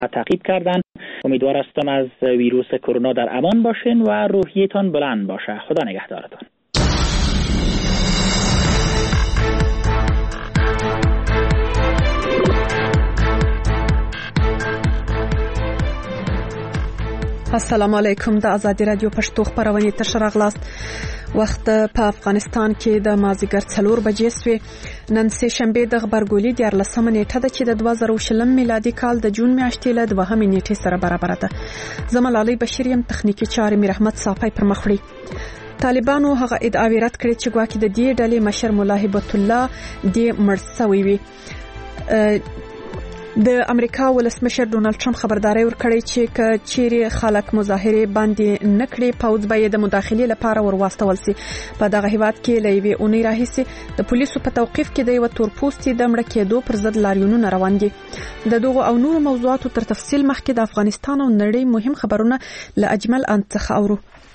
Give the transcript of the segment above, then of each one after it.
تعقیب کردن. امیدوار هستم از ویروس کرونا در امان باشین و روحیتان بلند باشه. خدا نگهدارتان. السلام علیکم. د آزادی رادیو پښتو خبرونه تر شرغلاست. وخت په افغانستان کې د مازیګر 4 بجې سوی. نن سه شنبه د خبرګولۍ د 14 نیټه د چې د 2020 میلادي کال د جون میاشتې له 2 نیټې سره برابر ده. زمال علي بشریم تخنیکی چارې میر احمد صافی پر مخړي. طالبانو هغه ادعاوی رد کړې چې ګواکې د دې ډلې مشر مولا هیبت الله د مرسوي وي. د امریکا ولسمشر ډونالد ټرمپ خبرداري ورکړې چې چیرې خلک مظاهره باندې نکړي پوز به د مداخلې لپاره ورواستول سي. په دغه هیواد کې لوي اونۍ راهیسي د پولیسو په توقيف کې د یو تورپوستي د مړ کېدو پر ضد لاریونونه روان دي. د دغه او نور موضوعاتو تر تفصیل مخکې د افغانستان او نړۍ مهم خبرونه ل اجمل انتخ اورو.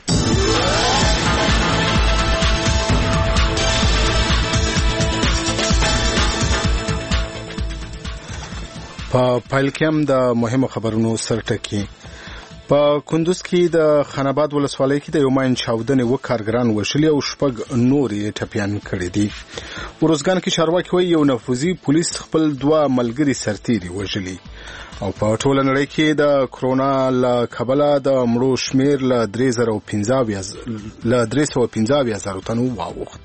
په پایل کې هم د مهمو خبرونو سرټکی. په کندوز کې د خاناباد ولسوالۍ کې د یو ماین چاودنې وکارګران وشلي او شپږ نورې ټپيان کړي دي. ورزګان کې چارواکي وایي یو نفوذي پولیس خپل 2 ملګري سرتیري وژلي. او په ټوله نړۍ کې د کرونا له کبله د مړو شمیر له 315,000 تنو واوښت.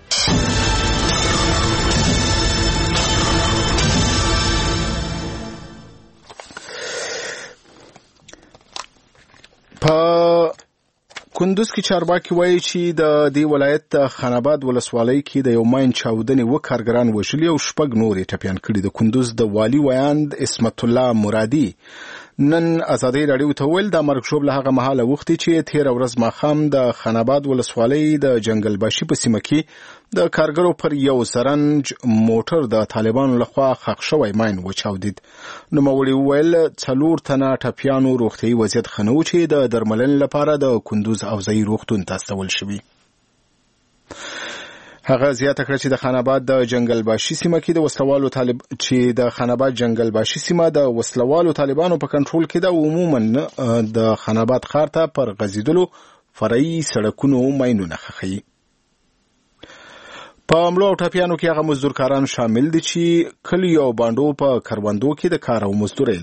په کندوز کې چارواکي وایي چې د دې ولایت د خاناباد ولسوالۍ کې د یو ماین چاودنې وکارګران وشلي او شپږ نورې ټپيان کړي. د کندوز د والي ویاند اسمت الله مرادي نن آزادی رادیو ته ویل د مرګ شوب له هغه مهاله وختي چې 13 ورځ ماخام د خاناباد ولسوالۍ د جنگل باشي په سیمه کې د کارګرو پر یو سرنج موټر د طالبانو لخوا خښ شوی ماین وچاودید. نو مولوی ویل 4 تنه ټپيانو روغتي وضعیت خنو چې د درملنې لپاره د کندوز او ځای روغتون ته استول شوی. هغه زیاته کړه چې د خاناباد د جنگل باشي سیمه کې د وسلوالو طالبانو په کنټرول کې د عموما د خاناباد ښار ته پر غزیدلو فرعي سړکونو ماینونه خخي. په عملو او ټپيانو کې هغه مزدورکاران شامل دي چې کلی او باندو په کاروندو کې د کار او مزدورۍ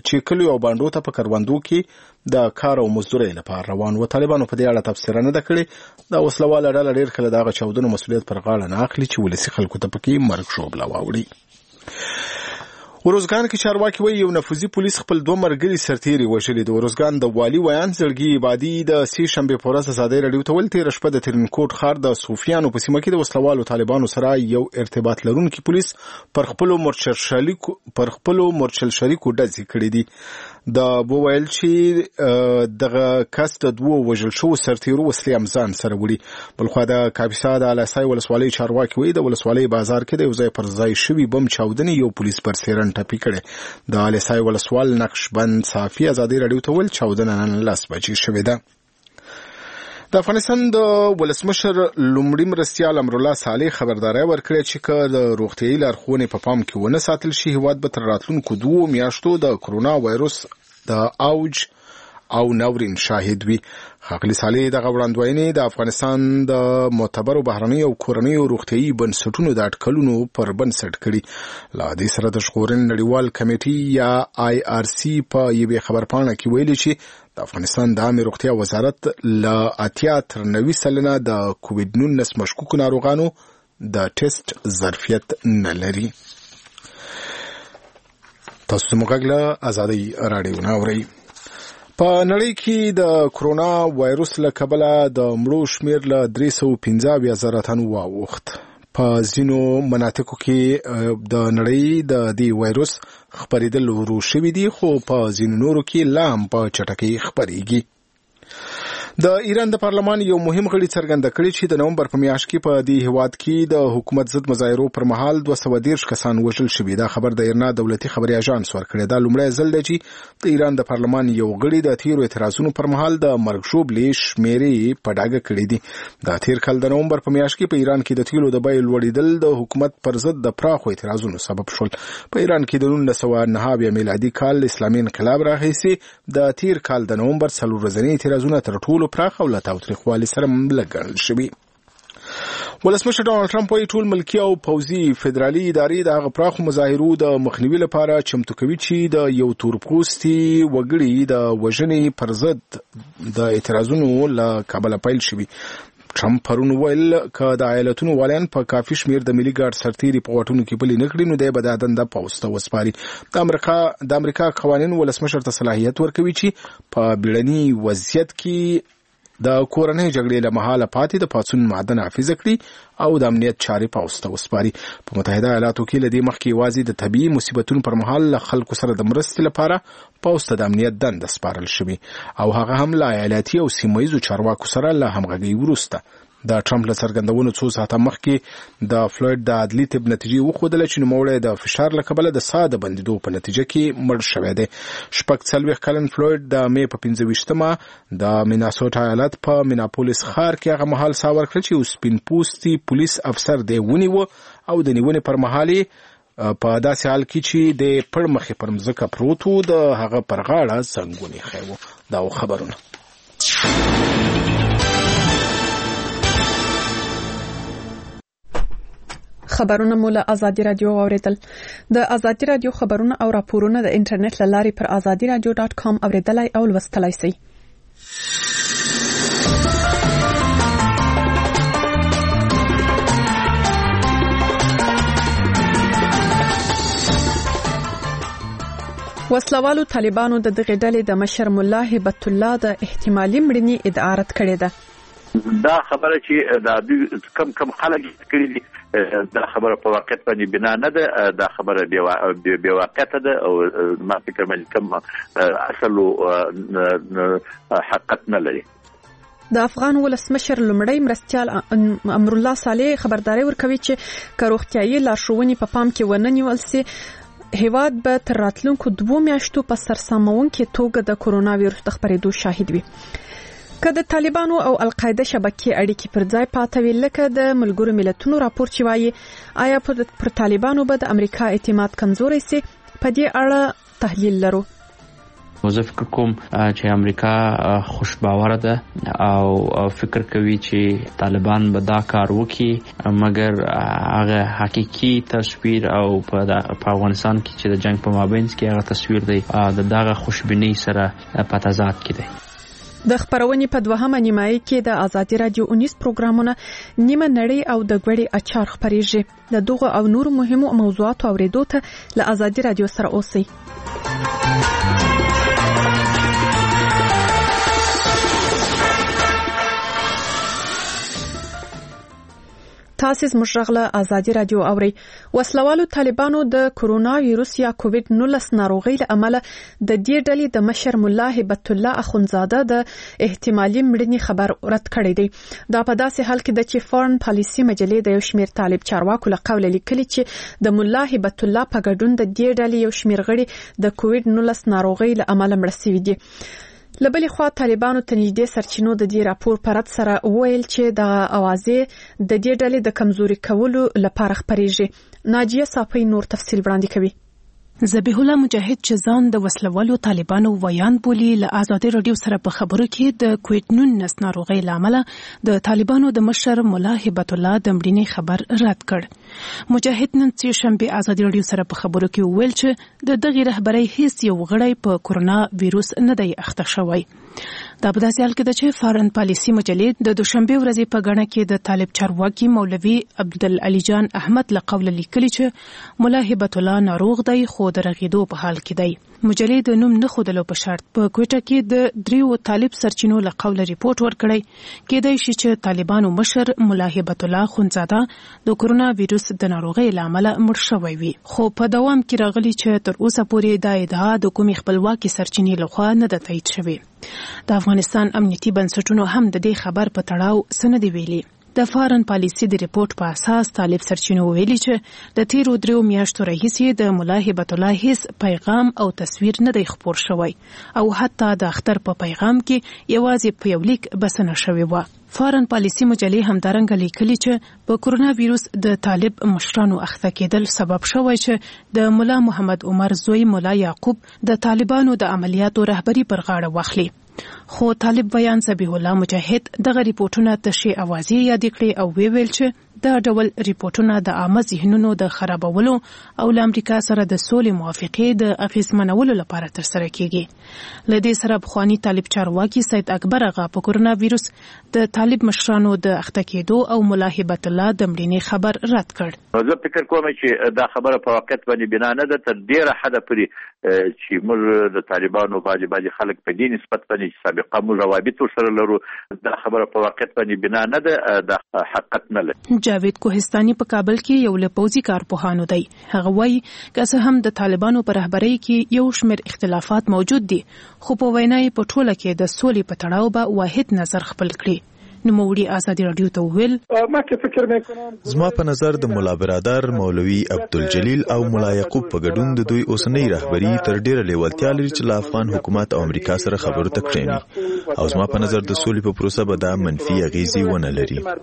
لپاره روان و. طالبانو په دې اړه تفسیر نه کړی. دا وسلواله ډله ډېر کله دغه چاودنو مسؤلیت پر غاړه نه اخلي چې ولسی خلکو ته پکې مرګ شوبله واوړي. ورزګان کې چارواکي وایي یو نفوذي پولیس خپل 2 مرګري سرتیري وژلي. د ورزګان د والي ویان زړګي عبادي د سې شنبه په ورځ آزادۍ رادیو ته ویل تیر شپه د ترینکوټ ښار د صوفیانو په سیمه کې د وسلوالو طالبانو سره یو ارتباط لرونکي پولیس پر خپل مرچل شریکو ډزې کړې دي. د بوویل چې دغه کس د 2 وژل شو سرتیرو وسلې امزان سره وړي. بلخو د کاپیسا د الاسای ولسوالۍ چارواکي وایي د ولسوالۍ بازار کې د یو ځای پر ځای شوی بم چاودنې یو پولیس پر سیرن ټپي کړي. د الاسای ولسوال نقشبند صافي آزادی رادیو ته ویل چاودنه نن 10 بجې شوې ده. د افغانستان د ولسمشر لومړي مرستیال امرالله صالح خبرداري ورکړه چې د روغتيایي لارښوونې په پام کې ونه ساتل شي هیواد به تر راتلونکو 2 میاشتو د کرونا وایروس د اوج او ناورین شاهد وي. ښاغلي صالح دغه وړاندوینې د افغانستان د معتبرو بهرنۍ او کورنیو روغتيایي بنسټونو د اټکلونو پر بنسټ کړي. لا دې سره د ژغورنې نړیوال کمیټې یا IRC په یوې خبرپاڼه کې ویلي چې د افغانستان د عامه روغتیا وزارت له 80 تر 90 سلنه د کووډ 19 مشکوک ناروغانو د ټیسټ ظرفیت نه لري. تاسو موږ له آزادۍ رادیو نه اورئ. په نړۍ کې د کرونا وایروس له کبله د مړو شمیر له 315,000 تنو واوښت. په ځینو مناطقو کې د نړۍ د دې وایروس خپرېدل ورو شوي دي خو په ځینو نورو کې لا هم په چټکۍ خپرېږي. د ایران د پارلمان یو مهم غړي څرګنده کړی چې د نومبر په میاشت کې په دې هیواد کې د حکومت ضد مظاهرو پر مهال 213 کسان وژل شوي. دا خبر د ایرنا دولتي خبري اژانس ورکړی. دا لومړی ځل دی چې د ایران د پارلمان یو غړي د تیرو اعتراضونو پر مهال د مرګ ژوبلې شمیرې په ډاګه کړې دي. د تیر کال د نومبر په میاشت کې په ایران کې د تیلو د بیې لوړېدل د حکومت پر ضد د پراخو اعتراضونو سبب شول. په ایران کې د 1909 میلادي کال اسلامي انقلاب راهیسې د تیر کال د نومبر 4 ورځنی اعتراضونه تر ټولو پراخ او له تاوتریخوالي سره لګل شوي. ولسمشر ډانلډ ټرمپ وايي ټول ملکي او پوځي فدرالي ادارې د هغه پراخو مظاهرو د مخنیوي لپاره چمتو کوي چې د یو تورپوستي وګړي د وژنې پر ضد د اعتراضونو له کابله پیل شوي. ټرمپ پرون ویل که د ایالتونو والیان په کافي شمیر د ملي ګارد سرتیري په واټونو کې پلي نه کړي نو دی به دا دنده پوځ ته وسپاري. د امریکا قوانین ولسمشر ته صلاحیت ورکوي چې په بیړني وضعیت کې د کورنۍ جګړې له مهاله پاتې د پاڅون معده نافذ کړي او د امنیت چارې پوځ ته وسپاري. په متحده ایالاتو کې له دې مخکې یوازې د طبیعي مصیبتونو پر مهال له خلکو سره د مرستې لپاره پوځ ته د امنیت دنده سپارل شوې او هغه هم له ایالتي او سیمه ییزو چارواکو سره له همغږۍ وروسته. د ټرمپ له څرګندونو څو ساعته مخکې د فلویډ د عدلي طب نتیجې وښودله چې نوموړی د فشار له کبله د ساه د بندېدو په نتیجه کې مړ شوی دی. 46 کلن فلویډ د مې په 15 د میناسوټا ایالت په میناپولیس ښار کې هغه مهال ساه ورکړه چې یو سپین پوستي پولیس افسر دی ونیوه او د نیونې پر مهال په داسې حال کې چې د پړ مخې پر مځکه پروت و د هغه پر غاړه زنګون ایښی و. دا خبرونه خبرونه مو له ازادي رادیو اوریدل. د ازادي رادیو خبرونه او راپورونه د انټرنیټ له لارې پر azadiradio.com اوریدلای او لوستلای شئ. وسلوالو طالبانو د دغه ډلې د مشر مولا هبت الله د احتمالي مړینې ادعا رد کړې ده. دا خبره چې دا کم خلک کړي دي دا خبره په واقعیت باندې بنا نه ده. دا خبره بې واقعیت ده او ما فکر مې کم اصل حقیقت نه لري. د افغان ولسمشر لومړی مرستیال امرالله صالح خبرداري ورکوي چې که روغتیايي لارښوونې په پام کې ونه نیول سي هیواد به تر راتلونکو 2 میاشتو په سرسامونکې توګه د کورونا ویروس د خپرېدو شاهد وي. که د طالبانو او القاعده شبکې اړیکې پر ځای پاتې وي لکه د ملګرو ملتونو راپور چې وایي آیا پر طالبانو به د امریکا اعتماد کمزوري سي، په دې اړه تحلیل لرو. زه فکر کوم چې امریکا خوشباوره ده او فکر کوي چې طالبان به دا کار وکړي، مګر هغه حقيقي تصویر او په افغانستان کې چې د جنگ په مابین کې هغه تصویر دی د دغه خوشبینۍ سره په تضاد کې دی. د خبرونې په دوهمه نیمایي کې د ازادي رادیو 19 پروګرامونه نیمه نړۍ او د ګوړې اچار خبرېږي. د دغه او نور مهمو موضوعاتو اوریدو ته له ازادي رادیو سره اوسئ. تاسو زموږ غږ ازادي رادیو اوري. وسلوالو طالبانو د کورونا ویروس یا کووډ 19 ناروغۍ له امله د دې ډلې د مشر مولا هبت الله اخونزاده د احتمالي مړینې خبر رد کړی دی. دا په داسې حال کې د چې فورن پالیسي مجلې د یو شمېر طالب چارواکو له قوله لیکلي چې د مولا هبت الله په ګډون د دې ډلې یو شمېر غړي د کووډ 19 ناروغۍ له امله مړ شوي دي. لبلې خوا طالبانو ته نږدې سرچینو د دې راپور پرد سره ویل چې د اوازې د دې ډلې د کمزوري کولو لپاره خبرېږي. ناجیه صافی نور تفصیل وړاندې کوي. ذبیح الله مجاهد چې ځان د وسلوالو طالبانو ویان بولی له آزادي رادیو سره په خبرو کې د کووډ 19 ناروغۍ لامل د طالبانو د مشر مولا هبت الله د مړینې خبر رد کړ. مجاهد نن سه شنبه آزادي رادیو سره په خبرو کې ویل چې د دغه رهبرۍ هیڅ یو غړی په کورونا ویروس نه دی اخته شوی. دا په داسې حال کې ده چې فارن پالیسي مجلې د دوشنبه ورځې په غاڼه کې د طالب چارواکي مولوي عبدالعلی جان احمد له قوله لیکلي چې مولا هبت الله ناروغ دی خو د رغېدو په حال کې دی. مجلې د نوم نه خودلو په شرط په کوټه کې د دریو طالب سرچینو له قوله ریپورت ورکړی کېدای شي چې طالبانو مشر ملا هبت الله خونزاده د کورونا وایروس د ناروغۍ لامل مړ شوی وي خو په دوام کې راغلی چې تر اوسه پورې دا ادعا د کومې خپلواکي سرچینې لخوا نه ده تایید شوې د افغانستان امنیتي بنسټونو هم د دې خبر په تړاو څه نه دی ویلي د فارن پالیسي د ریپورت په اساس طالب سرچینو ویلي چې د تیرو 3 میاشتو راهیسې د ملا هبت الله هیڅ پیغام او تصویر نه دی خپور شوی او حتی د اختر په پیغام کې یوازې په یو لیک بسنه شوی و فارن پالیسي مجلې همدارنګه لیکلي چې په کورونا وایروس د طالب مشرانو اخته کېدل سبب شوی چې د ملا محمد عمر زوی ملا یعقوب د طالبانو د عملیاتو رهبری پر غاړه واخلي خو طالب بیان ذبیح الله مجاهد دغه ریپورتونه تشریح اوازې یاد کړې او ویل چې دا ډول ریپورتونه د عامه ذهنونو د خرابولو او له امریکا سره د سولې موافقې د اغیزمنولو لپاره ترسره کیږي لدې سره بخوانی طالب چارواکي سید اکبر اغا په کورونا وایروس د طالب مشرانو د اخته کېدو او ملا هبت الله د مړینې خبر رد کړ زه فکر کوم چې دا خبره په واقعیت باندې بنا نه ده تر ډیره حده پورې چې موږ د طالبانو باندې خلک په دې نسبت باندې سابقه موږ روابط سره لرو دا خبره په واقعیت باندې بنا نه ده د حقیقت نه لري جاوید کوهستاني په کابل کې یو لپوزي کارپوهانو دی هغه وایي که هم د طالبانو پر رهبرۍ کې یو شمېر اختلافات موجود دي خو په وینا یې په ټوله کې د سولې په تړاو به واحد نظر خپل کړي نوموړي ازادي رادیو ته ویل زما په نظر د مولا برادر مولوي عبدالجلیل او مولا یعقوب په ګډون د دوی اوسنۍ رهبری تر ډیره لیوالتیا لري چې له افغان حکومت او امریکا سره خبرو ته کښیني او زما په نظر د سولې په پروسه به دا منفي اغیزې ونه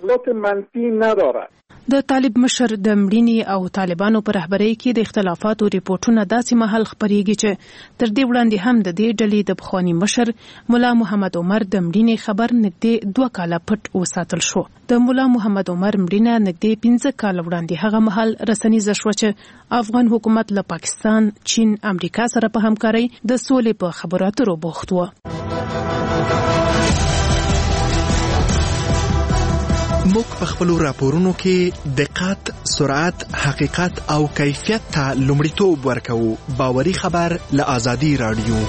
لري د طالب مشر د مړینې او طالبانو پر رهبرۍ کې د اختلافاتو ریپورتونه داسې مهال خپرېږي چې تر دې وړاندې هم د دې ډلې د بخوانی مشر مولا محمد عمر د مړینې خبر نږدې 2 کاله پټ وساتل شو د مولا محمد عمر مړینه نږدې 15 کال وړاندې هغه مهال رسنیزه شو چې افغان حکومت له پاکستان چین امریکا سره په همکارۍ د سولې په خبرو اترو بوخت و موږ په خپل راپورونو کې دقت، سرعت، حقیقت او کیفیت ته لومړیتوب ورکوو. باوري خبر له آزادي رادیو.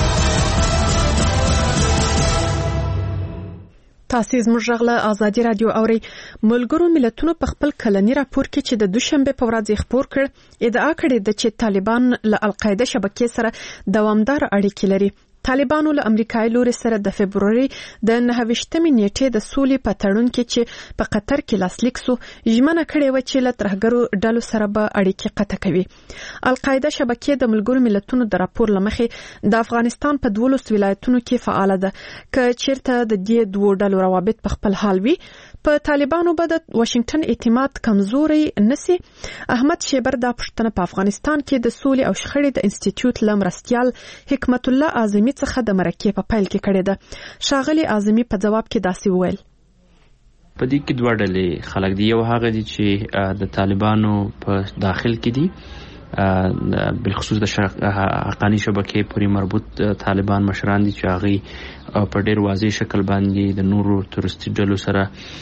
تاسو زموږ غږ له آزادي رادیو اوري. ملګرو ملتونو په خپل کلنی راپور کې چې د دوشنبه په ورځ خبر کړ ادعا کړې ده چې طالبان له القاعده شبکې سره دوامدار اړیکې لري. طالبانو له امریکایي لوري سره د فبروري د 29مې نیټې د سولې په تړون کې چې په قطر کې لاسلیک سو ژمنه کړې و چې له ترهګرو ډلو سره به اړیکې قطع کوي. القاعده شبکې د ملګرو ملتونو د راپور لمخې د افغانستان په 12 ولایتونو کې فعال ده. که چیرته د دې دوه ډلو روابط په خپل حال وي په طالبانو به د واشنگټن اعتماد کمزوري نسی. احمد شیبر د پښتنه په افغانستان کې د سولې او شخړې د انسټیټیوټ لمرستيال حکمت الله اعظمي څخه د مرکې په پیل کې کړی ده. شاغلي اعظمي په جواب کې داسې وویل په دې کې دوه ډلې خلک دي. یو هغه دي چې د طالبانو په داخل کې دي بالخصوص د حقانی شبکې پورې مربوط طالبان مشران دي چې هغه په ډېر واضح شکل باندې د نورو تورستي ډلو سره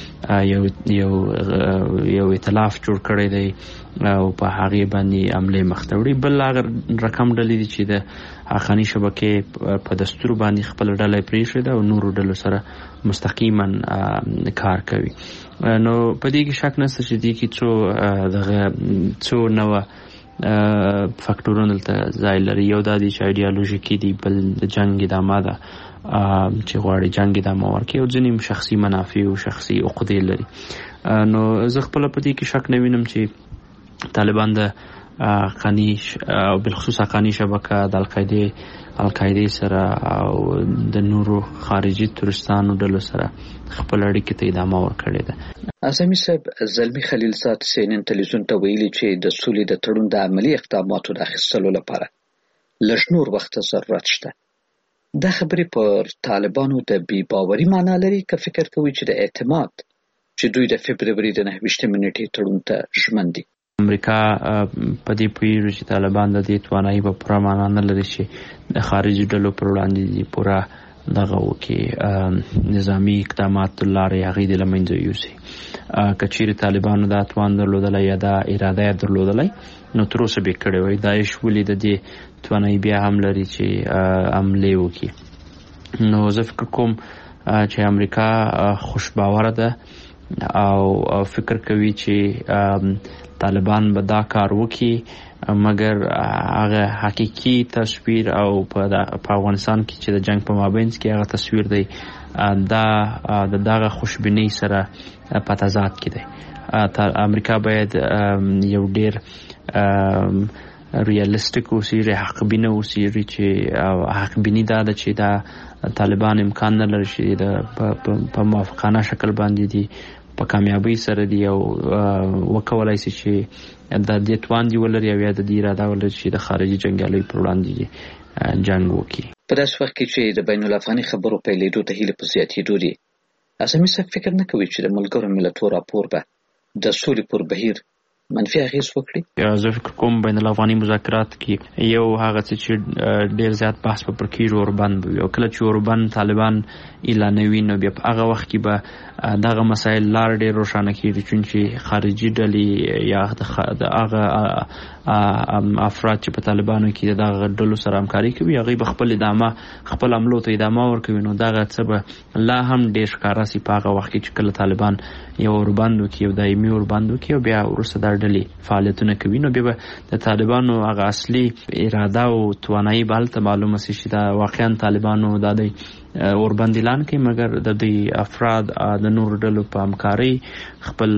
یو ائتلاف جوړ کړی دی او په هغه باندې عمله مختوړي. بل هغه رقم ډلې دي چې د حقانی شبکې په دستور باندې خپل ډله پریښې ده او نورو ډلو سره مستقیما کار کوي. نو په دې کې شک نشته چې دې کې څو نوې فاکټورونه ته ځای لري. یو دا دي چې ایډیالوژیکي دي، بل د جنگ ادامه ده چې غواړي جنگ ادامه ورکړي او ځینې شخصي منافع او شخصي عقدې لري. نو زه خپل په دې کې شک نه وینم چې طالبان د حقانی او بالخصوص حقانی شبکه د القاعده سره او د نورو خارجي تورستانو ډلو سره خپل اړیکې ته ادامه ورکړې ده. اعظمي صاحب زلمی خلیل زاد سینن تلویزیون ته ویلي چې د سولې د تړون د عملی اقداماتو د اخیستلو لپاره لږ نور وخت ضرورت شته. دا خبرې پر طالبانو د بی باوري معنا لري که فکر کوي چې د اعتماد چې دوی د فبروري د 29مې نیټې تړون ته ژمن دي؟ امریکا په دې پیړو چې طالبان د دې توانایي په پوره معنا نه لري چې د خارجي ډلو پر وړاندې پوره دغه وکي نظامی اقدامات لارې هغه د لمنځه یوسي. کچیر طالبانو دا توان درلودلای یا دا اراده درلودلای نو تر اوسه به کړی وای. داعش ولې د دې توانایي بیا هم لري چې حمله وکړي. نو زه فکر کوم چې امریکا خوشباوره ده او فکر کوي چې طالبان به دا کار وکړي، مګر هغه حقيقي تصویر او په افغانستان کې چې د جنگ په مابین کې هغه تصویر دی دا د دغه خوشبینۍ سره په تضاد کې دی. امریکا باید یو ډیر ریالستیک اوسي، حقبینه اوسي چې حقبینی دا چې دا طالبان امکان نه لري چې په موافقانه شکل باندې دي په کامیابی سره دی او وکولای شي چې د دې توان دی ولري او یا د دې اراده ولري چې د خارجي جنگیالي پر وړاندې جنگ وکړي. په داسې وخت کې چې د بین الافغاني خبرو پیلېدو ته هیله په زیاتېدو دي، اعظمي صاحب فکر نه کوي چې د ملګرو ملتونو راپور به د سولې پر بهیر منفي اغیز وکړي؟ زه فکر کوم بین الافغاني مذاکرات کې یو هغه چې ډیر زیات بحث په کېږي اوربند وي او کله چې اوربند طالبان اعلانوي نو بیا په هغه وخت کې به دغه مسایل لار ډیر روښانه کیږي چې خارجي ډلې یا د هغه افراد چې په طالبانو کې دغه ډلو سره همکاري کوي هغه به خپل عملو ته ادامه ورکوي. نو دغه څه به لا هم ډیر ښکاره سي په هغه وخت کې چې کله طالبان یو اوربند وکړي او دایمي اوربند وکړي او بیا وروسته دا ډلې فعالیتونه کوي. نو بیا د طالبانو هغه اصلي اراده او توانایي به هلته معلومه سي چې دا واقعا طالبانو دا دی اوربند اعلان کوي، مګر د دې افراد د نور ډلو په همکاري خپل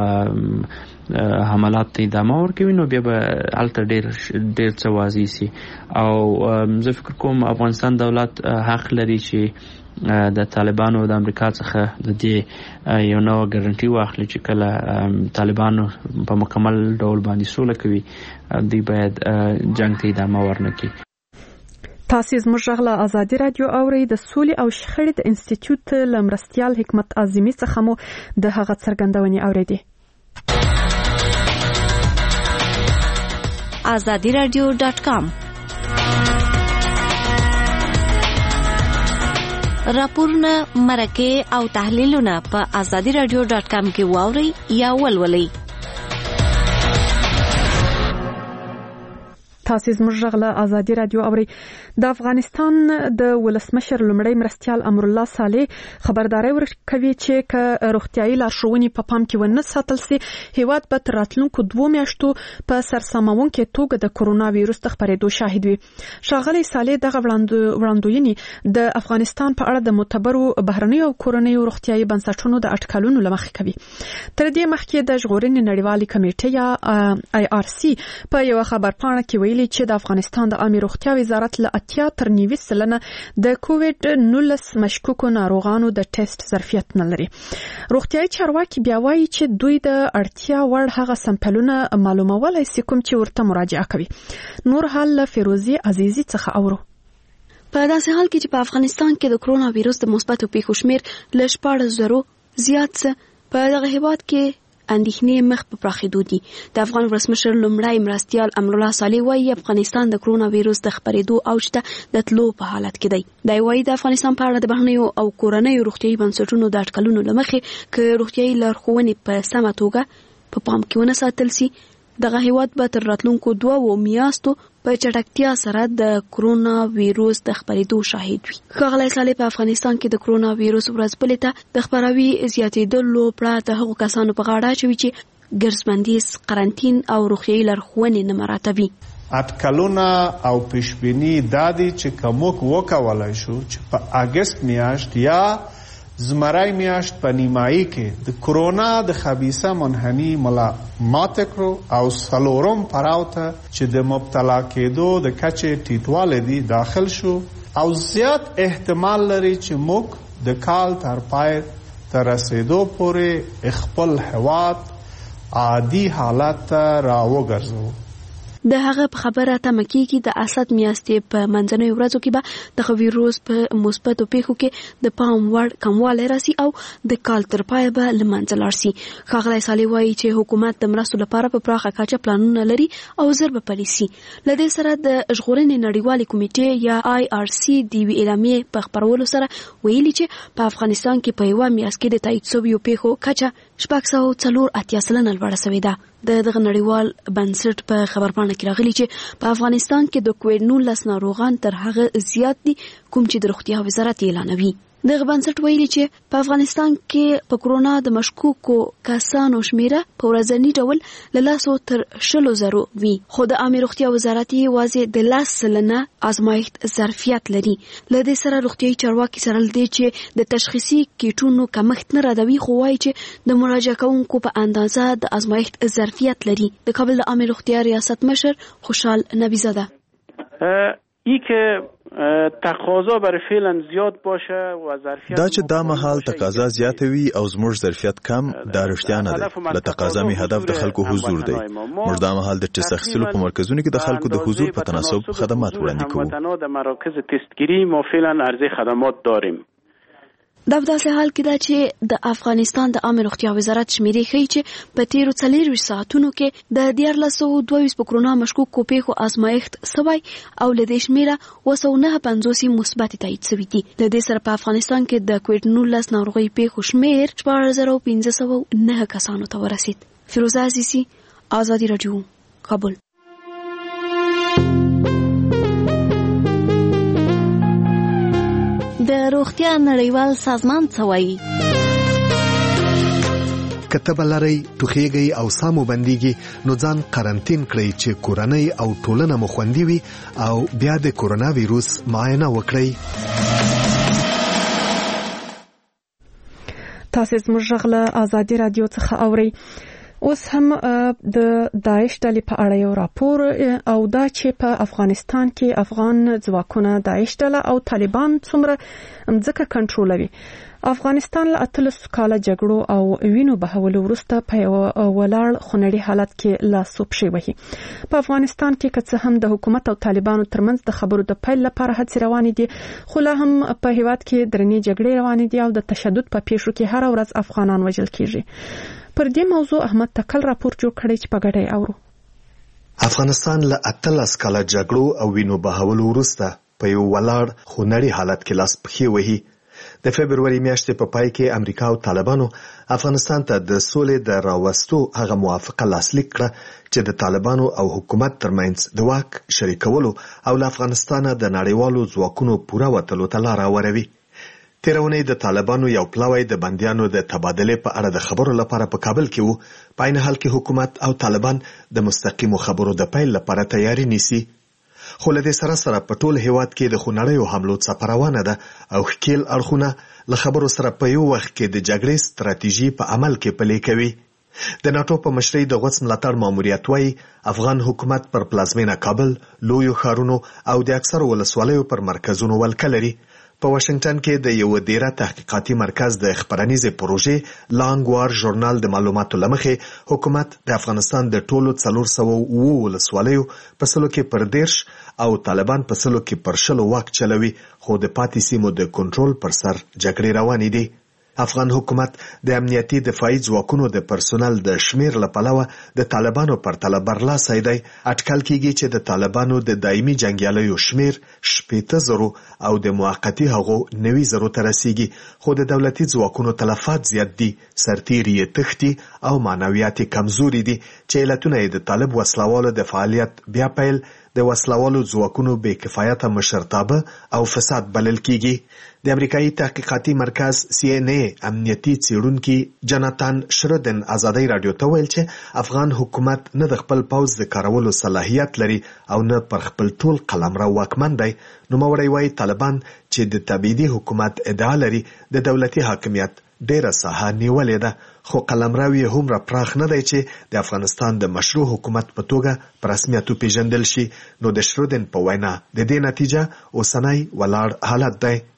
حملات ته ادامه ورکوي. نو بیا به هلته ډیر څه واضح سي او زه فکر کوم افغانستان دولت حق لري چې د طالبانو د امریکا څخه د دې یو نوع ګارنټي واخلي چې کله طالبانو په مکمل ډول باندې سوله کوي دوی باید جنگ ته ادامه ورنکړي. تاسو زموږ غږ له ازادي رادیو اورئ. د سولې او شخړې د انسټیټیوټ له مرستیال حکمت اعظمي څخه مو د هغه څرګندونې اوریدې. azadiradio.com راپورونه، مرکې او تحلیلونه په azadiradio.com کې واورئ یا ولولئ. تاسو زموږ غږ له ازادي رادیو اورئ. د افغانستان د ولسمشر لومړی مرستیال امر الله صالح خبرداري ورکوي چې که روغتيایي لارښوونې په پام کې ونه ساتل شي هیواد به تر راتلونکو 2 میاشتو په سرسامونکې توګه د کورونا وایروس د خپرېدو شاهد وي. ښاغلی صالح دغه وړاندوینې د افغانستان په اړه د معتبرو بهرنیو او کورنیو روغتيایي بنسټونو د اټکلونو لمخې کوي. تر دې مخکې د ژغورنې نړیوالې کمیټې یا IRC په یو خبرپاڼه کې ویلي چې د افغانستان د عامه روغتیا وزارت له 80 تر 90% د کووډ 19 مشکوکو ناروغانو د ټیسټ ظرفیت نه لري. روغتیايي چارواکي بیا وایي چې دوی د اړتیا وړ هغه سمپلونه معلومولای سي کوم چې ورته مراجعه کوي. نور حال له فیروزي عزیزي څخه اورو. په داسې حال کې چې په افغانستان کې د کرونا وایروس د مثبتو پیښو شمیر له 14,000 زیات په دغه هیواد کې اندېښنې مخ په پراخېدو دي. د افغان ولسمشر لومړی مرستیال امر الله صالح وایي افغانستان د کرونا وایروس د خپرېدو اوج ته د تلو په حالت کې دی. دا وایي د افغانستان په اړه د بهرنیو او کورنیو روغتيایي بنسټونو د اټکلونو لمخې ک روغتيایي لارښوونې په سمه توګه په پام کې ونه ساتل شي دغه هیواد به تر راتلونکو 2 میاشتو په چټکتیا سره د کرونا وایروس د خپرېدو شاهد وي. ښاغلی صالح په افغانستان کې د کرونا وایروس ورځپلې ته د خپراوي زیاتېدلو پرته هغو کسانو په غاړه اچوي چې ګرځبندیز، قرنطین او روغتیایي لارښوونې نه مراعاتوي. اټکلونه او پیشبیني دا دي چې کومک وکولای شو چې په اگست میاشت یا زمرای میاشت په نیمایي کې د کرونا د خبيثه منحني مات کړو او سلورم پړاو ته چې د مبتلا کېدو د کچې ټیټواله دي داخل شو او زیات احتمال لري چې موږ د کال تر پای تر رسیدو پورې خپل هیواد عادي حالت ته راوګرځو. د هغه په خبره تمه کیږي د اسد میاشتې په منځنیو ورځو کې به د ویروس په مثبتو پیښو کې د پام وړ کموالی راسي او د کال تر پایه به له منځه لاړ شي. ښاغلی صالح وایي چې حکومت د مرستو لپاره په پراخه کچه پلانونه لري او ژر به پلي شي. له دې سره د ژغورنې نړیوالې کمیټې یا IRC د یوې اعلامیې په خپرولو سره ویلي چې په افغانستان کې په یوه میاشت کې د تایید شویو پیښو کچه 684 سلنه لوړه شوې ده. دغه نړیوال بنسټ په خبرپاڼه کې راغلي چې په افغانستان کې د کووډ-19 ناروغان تر هغه زیات دي کوم چې د روغتیا وزارت اعلانوي. دغه بنسټ ویلي چې په افغانستان کې په کرونا د مشکوکو کسانو شمیره په ورځنی ډول له 100 تر 100,000 وي، خو د عامه روغتیا وزارت یې واځي د 10 سلنه آزمایښت ظرفیت لري. له دې سره روغتیايي چارواکي سره لدې چې د تشخیصي کیټونو کمښت نه راځي، خو وایي چې د مراجعه کوونکو په اندازه د آزمایښت ظرفیت لري. د کابل د عامه روغتیا ریاست مشر خوشحال نبیزاده ای که تقاضا برای فعلا زیاد باشه و ظرفیت دا چې دا مهال تقاضا زیاته وي او زموږ ظرفیت کم دا رښتیا نه ده. له تقاضا می هدف د خلکو حضور دی. موږ دا مهال د ټیسټ اخیستلو په مرکزونو کې د خلکو د حضور په تناسب خدمات وړاندې کوو. د مراکز تستگیری ما فعلا عرضه خدمات داریم. دا په داسې حال کې ده چې د افغانستان د عامه روغتیا وزارت شمیرې ښیي چې په تیرو 24 ساعتونو کې د 1422 په کرونا مشکوکو پیښو آزمایښت شوی او له دې شمیره 259 مثبت تایید شوي دي. د دې سره په افغانستان کې د کووډ-19 ناروغۍ پیښو شمیر 14509 کسانو ته ورسید. فیروزه عزیزی، آزادی رادیو، کابل. د روغتیا نړیوال سازمان څه وایي؟ کته بلری ټوخیږي او سامو بنديږي نو ځان قرنټین کړئ چې کورنۍ او ټولنه مو خوندي وي او بیا د کورونا وایروس معاینه وکړئ. تاسو زموږ غږ آزادي رادیو څخه اورئ. اوس هم د داعش ډلې په اړه یو راپور او دا چې په افغانستان کې افغان ځواکونه داعش ډله او طالبان څومره ځکه کنټرولوي. افغانستان له 13 کاله جګړو او وینو بهولو وروسته په ولاړ خونړي حالت کې لاسوب شوی. په افغانستان کې که څه هم د حکومت او طالبانو ترمنځ د خبرو د پیل لپاره هڅې روانې دي، خو لا هم په هیواد کې درنې جګړې روانې دي او د تشدد په پیښو کې هر ورځ افغانان وژل کیږي. پر دې موضوع احمد تکل راپور جوړ کړی چې په ګډه اورو. افغانستان له 13 کاله جګړو او وینو بهولو وروسته په یو ولاړ خونړي حالت کې لاس پخې وهي. د فبروري میاشتې په پای کې امریکا او طالبانو افغانستان ته د سولې د راوستو هغه موافقه لاسلیک کړه چې د طالبانو او حکومت ترمنځ د واک شریکولو او له افغانستانه د نړیوالو ځواکونو پوره وتلو ته لار هواروي. تیرونی د طالبانو یو پلاوی د بندیانو د تبادله په اړه د خبرو لپاره په کابل کې وو. په عین حال کې حکومت او طالبان د مستقیمو خبرو د پیل لپاره تیاری نیسي. خو له دې سره په ټول هیواد کې د خونړیو حملو څخه روانه ده او ښکیل اړخونه له خبرو سره په یو وخت کې د جګړې ستراتیژي په عمل کې پلي کوي. د ناتو په مشرۍ د غوڅ ملاتړ ماموریت وايي افغان حکومت پر پلازمینه کابل، لویو ښارونو او د اکثرو ولسوالیو پر مرکزونو ولکه لري. په واشنگټن کې د یو ډیره تحقیقاتي مرکز د خبرنیزې پروژې لانګ وار ژورنال د معلوماتو لمخې حکومت د افغانستان د ټولو 409 ولسوالیو په سلو کې پر 10 او طالبان په سلو کې پر 10 واک چلوي، خو د پاتې سیمو د کنټرول پر سر جګړې روانې دي. افغان حکومت د امنیتي دفاعي ځواکونو د پرسونل د شمیر لپاره د طالبانو پر تله برلاسي دی. اټکل کیږي چې د طالبانو د دایمي جنگیالیو شمیر 80,000 او د موقتی هغو 90,000 ته رسیږي، خو د دولتي ځواکونو تلفات زیات دي، سرتیري تختی او معنویات کمزوري دي چې علتونه د طالب وسلوالو د فعالیت بیا پیل د وسلوالو ځواکونو بې کفایته مشرتابه او فساد بلل کیږي. د امریکایي تحقیقاتي مرکز CNN امنیتي څېړونکي جاناتان شردن آزادۍ رادیو ته ویل چې افغان حکومت نه د خپل پوځ د کارولو صلاحیت لري او نه پر خپل ټول قلمرو واکمن دی. نوموړی وایي طالبان چې د تبعیدي حکومت ادعا لري د دولتي حاکمیت ډیره ساحه نیولې ده، خو قلمرو یې هومره پراخ نه دی چې د افغانستان د مشروع حکومت په توګه په رسمیت وپېژندل شي. نو د شردن په وینا د دې نتیجه اوسنی ولاړ حالت دی.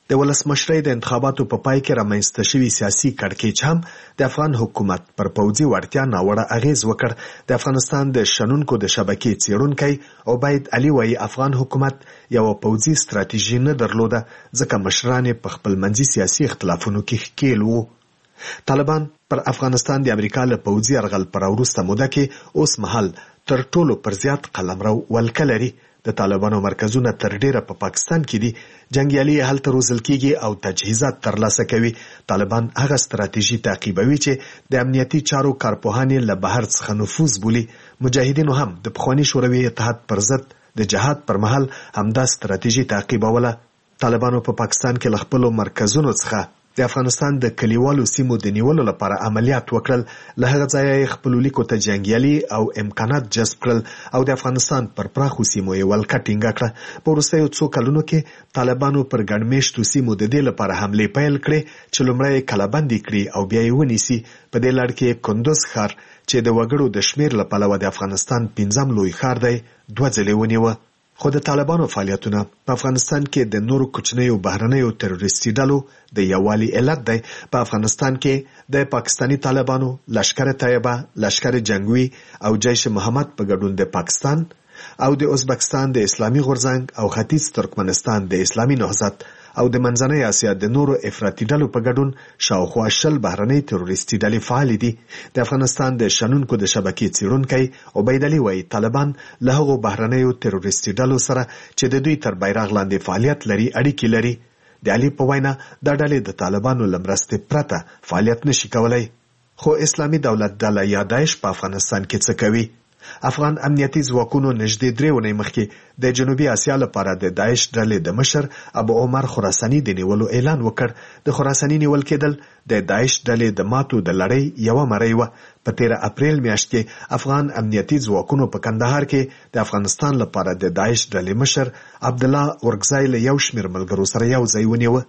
د ولسمشرۍ د انتخاباتو په پای کې رامنځته شوي سیاسي کړکېچ هم د افغان حکومت پر پوځي وړتیا ناوړه اغیز وکړ. د افغانستان د شنونکو د شبکې څېړونکی عبید علي وایي افغان حکومت یوه پوځي ستراتیژي نه درلوده ځکه مشران یې په خپلمنځي سیاسي اختلافونو کې ښکېل وو. طالبان پر افغانستان د امریکا له پوځي یرغل پر وروسته موده کې اوس مهال تر ټولو پر زیات قلمرو ولکه لري. د طالبانو مرکزونه تر ډیره په پاکستان کې دي. جنګیالي هلته روزل کیږي او تجهیزات ترلاسه کوي. طالبان هغه ستراتیژي تعقیبوي چې د امنیتي چارو کارپوهان له بهر څخه نفوذ بولي. مجاهدینو هم د پخواني شوروي اتحاد پر ضد د جهاد پر مهال همدا ستراتیژي تعقیبوله. طالبانو په پاکستان کې له خپلو مرکزونو څخه د افغانستان د کلیوالو سیمو د نیولو لپاره عملیات وکړل. له هغه ځایه یې خپلو لیکو ته جنګیالي او امکانات جذب کړل او د افغانستان پر پراخو سیمو یې ولکه ټینګه کړه. په وروستیو څو کلونو کې طالبانو پر ګڼ میشتو سیمو د دې لپاره حملې پیل کړې چې لومړی یې کلهبندي کړي او بیا یې ونیسي. په دې لړ کې کندوز ښار چې د وګړو د شمېر له پلوه د افغانستان 5م لوی ښار دی 2 ځلې ونیوه. خو د طالبانو فعالیتونه په افغانستان کې د نورو کوچنیو بهرنیو تروریستي ډلو د یووالي علت دی. په افغانستان کې د پاکستانی طالبانو، لشکر طیبه، لشکر جنگوي او جیش محمد په ګډون د پاکستان او د ازبکستان د اسلامي غورځنګ او ختیځ ترکمنستان د اسلامي نهضت او د منځنۍ اسیا د نورو افراطي ډلو په ګډون شاوخوا 20 بهرنۍ تروریستي ډلې فعالې دي. د افغانستان د شنونکو د شبکې څېړونکی عبید علي وایي طالبان له هغو بهرنیو تروریستي ډلو سره چې د دوی تر بیرغ لاندې فعالیت لري اړیکې لري. د علي په وینا دا ډلې د طالبانو له مرستې پرته فعالیت نشي کولی. خو اسلامي دولت ډله یا داعش په افغانستان کې څه کوي؟ افغان امنیتي ځواکونو نږدې 3 ونې مخکې د جنوبي اسیا لپاره د داعش ډلې د مشر ابو عمر خراساني د نیولو اعلان وکړ. د خراساني نیول کېدل د داعش ډلې د ماتو د لړۍ یوه مرۍ وه. په 13 اپریل میاشت کې افغان امنیتي ځواکونو په کندهار کې د افغانستان لپاره د داعش ډلې مشر عبدالله اورګزای له یو شمېر ملګرو سره یو ځای ونیوه.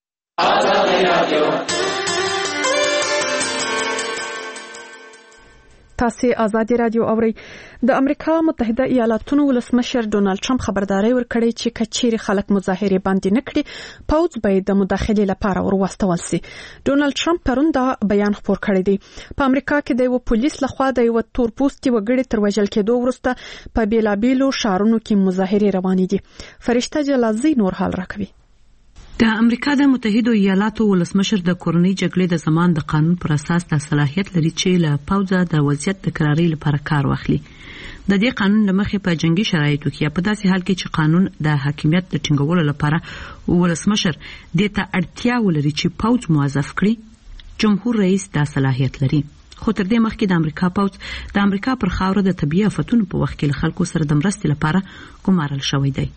تاسو آزادي رادیو اورئ. د امریکا متحده ایالاتونو ولسمشر ډونالد ټرمپ خبرداري ورکړې چې کچېري خلک مظاهره باندې نکړي پوځ به د مداخلې لپاره ورواستول سي. ډونالد ټرمپ پرون دا بیان خپور کړی دی. په امریکا کې د یو پولیس لخوا د یو تور پوستي وګړي تر وژل کېدو وروسته په بیلابیلو شهرونو کې مظاهره روانې دي. فرشته جلازي نور حال راکوي. د امریکا د متحده ایالاتو ولسمشر د کورنۍ جګړې د زمان د قانون پر اساس د صلاحیت لري چې له پوځه د وضعیت د قرارۍ لپاره کار واخلي. د دې قانون لمخې په جنگي شرایطو کې په داسې حال کې چې قانون د حاکمیت د ټینګولو لپاره ولسمشر د ته اړتیا ولري چې پوځ موظف کړي، جمهور رئیس دا صلاحیت لري. خو تر دې مخکې د امریکا پوځ د امریکا پر خاوره د طبيعي آفتونو په وخت کې له خلکو سره د مرستې لپاره ګمارل شوی دی.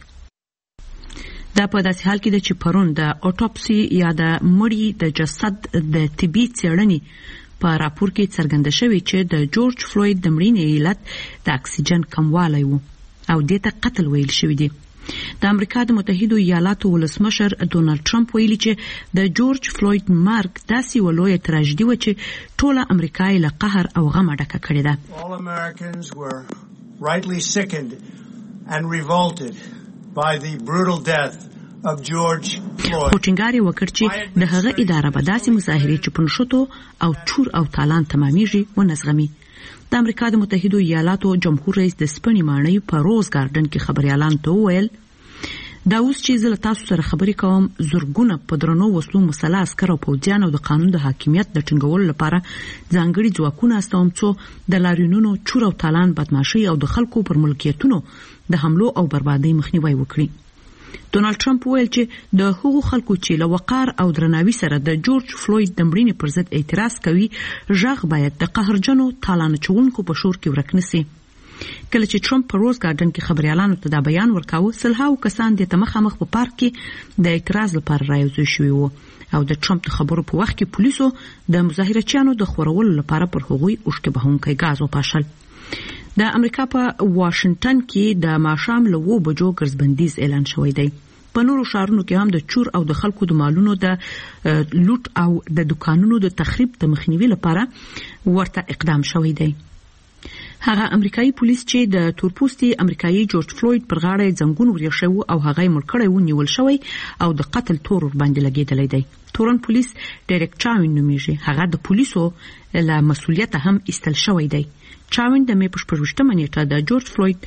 دا په داسې حال کې ده چې پرون د اوټوپسي یا د مړي د جسد د طبي څېړنې په راپور کې څرګنده شوی چې د جورج فلوید د مړینې علت د اکسیجن کموالی و او دې ته قتل ویل شوی دی. د امریکا د متحده ایالاتو ولسمشر ډونالد ټرمپ ویلي چې د جورج فلوید مرګ داسې یوه لویه تراژیدي وه چې ټوله امریکا یې له قهر او غمه ډکه کړې ده. All Americans were rightly sickened and revolted by the brutal death of George Floyd. خو ټینګار یې وکړ چې د هغه اداره به داسې مظاهرې چې په نښتو او چور او تالان تمامیږي ونزغمي. د امریکا د متحده ایالاتو جمهور رئیس د سپنې ماڼۍ په روز ګارډن کې خبريالانو ته وویل دا اوس چې زه له تاسو سره خبرې کوم زرګونه په درنو وسلو مسلح عسکر او پوځیان او د قانون د حاکمیت د ټینګولو لپاره ځانګړي ځواکونه استوم څو د لاریونونو چور او تالان بدمعشي او د خلکو پر ملکیتونو د حملو او بربادۍ مخنیوي وکړي. ډونالد ټرمپ ویل چې د هغو خلکو چې له وقار او درناوي سره د جورج فلوید د مړینې پر ضد اعتراض کوي غږ باید د قهرجنو تالان چونکو په شور کې ورک نشي. کله چې ټرمپ په روز ګارډن کې خبريالانو ته دا بیان ورکاوه سلهاو کسان د مخامخ په پارک کې د اعتراض لپاره راوځي شوی وو او د ټرمپ خبرو په وخت کې پولیسو د مظاهرچیانو د خورولو لپاره پر هغوی اوښکې بهونکي غاز وپاشل. د امریکا په واشنگټن کې د ماښام له 2 بجو ګرځبندیز اعلان شوی دی. په نورو شهرونو کې هم د چور او د خلکو د مالونو د لوټ او د دکانونو د تخریب د مخنیوي لپاره ورته اقدام شوی دی. هغه امریکایي پولیس چې د تورپوستي امریکایي جورج فلوید پر غاړه زنګون ورېښو او هغه مړ کړی و نیول شوی او د قتل تور باندې لګیدلی دی. تورن پولیس ډایرک چاوین نومیږي. هغه د پولیسو له مسؤلیت هم ایستل شوی دی. چاوین د مې په 28 نیټه د جورج فلوید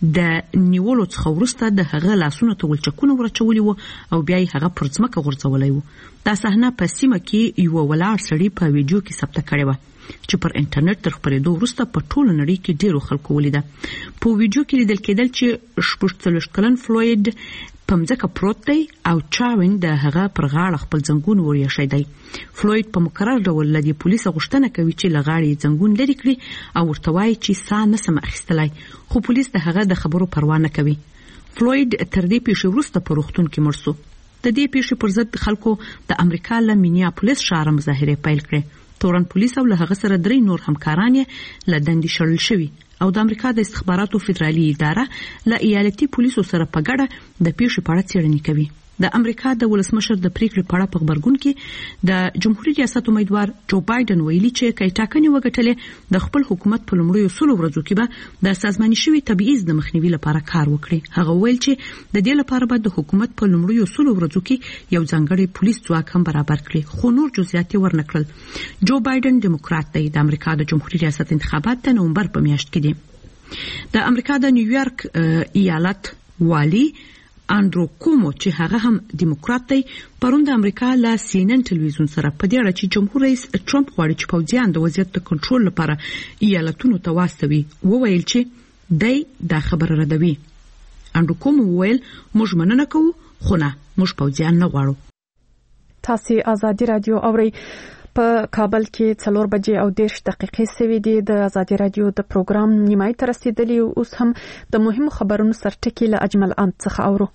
د نیولو څخه وروسته د هغه لاسونو ته ولچکونه ورچولي وو او بیا یې هغه پر ځمکه غورځولی وو. دا صحنه په سیمه کې یو ولاړ سړی په ویډیو کې ثبت کړی و چې پر انټرنیټ تر خپرېدو وروسته په ټوله نړۍ کې ډیرو خلکو ولیده. په ویډیو کې لیدل کېدل چې 46 کلن فلوید په ځمکه پروت دی او چاوین د هغه پر غاړه خپل زنګون ورېښی دی. فلوید په مکرر ډول له پولیسو غوښتنه کوي چې له غاړې زنګون لرې کړي او ورته وایي چې ساه نسم اخیستلی، خو پولیس د هغه د خبرو پروا نه کوي. فلوید تر دې پیښې وروسته په روغتون کې مړ شو. د دې پیښې پر ضد خلکو د امریکا له مینیاپولیس ښار مظاهرې پیل کړې. تورن پولیس او له هغه سره 3 نور همکاران یې له دندې شړل شوي او د امریکا د استخباراتو فدرالي اداره له ایالتي پولیسو سره په ګډه د پیښې په اړه څېړنې کوي. د امریکا د ولسمشر د پریکړې په اړه په خبرګون کې د جمهوریت ریاست امیدوار جو بایدن ویلي چې کای ټاکنې وګټلې د خپل حکومت په لومړیو 100 ورځو کې به د سازماني شوي تبعیض د مخنیوي لپاره کار وکړي. هغه ویل چې د دې لپاره به د حکومت په لومړیو 100 ورځو کې یو ځانګړی پولیس ځواک هم برابر کړي، خو نور جزئیات یې ورنکړل. جو بایدن دیموکرات دی. د امریکا د جمهوریت ریاست انتخابات د نومبر په میاشت کې دي. د امریکا د نیویارک ایالت والی اندرو کومو چې هغه هم دیموکرات دی پرون د امریکا له CNN ټلویزیون سره په دې اړه چې جمهور رئیس ټرمپ غواړي چې پوځیان د وضعیت د کنټرول لپاره ایالتونو ته واستوي وویل چې دی دا خبره ردوي. اندرو کومو وویل موږ مننه کوو خو نه موږ پوځیان نه غواړو. تاسو آزادي رادیو اورئ. په کابل کې 4 بجې او 10 دقیقې سوي دي. د آزادي رادیو د پروګرام نیمای ته رسیدلی اوس هم د مهمو خبرونو سرټکی له اجمل انت څخه اورو.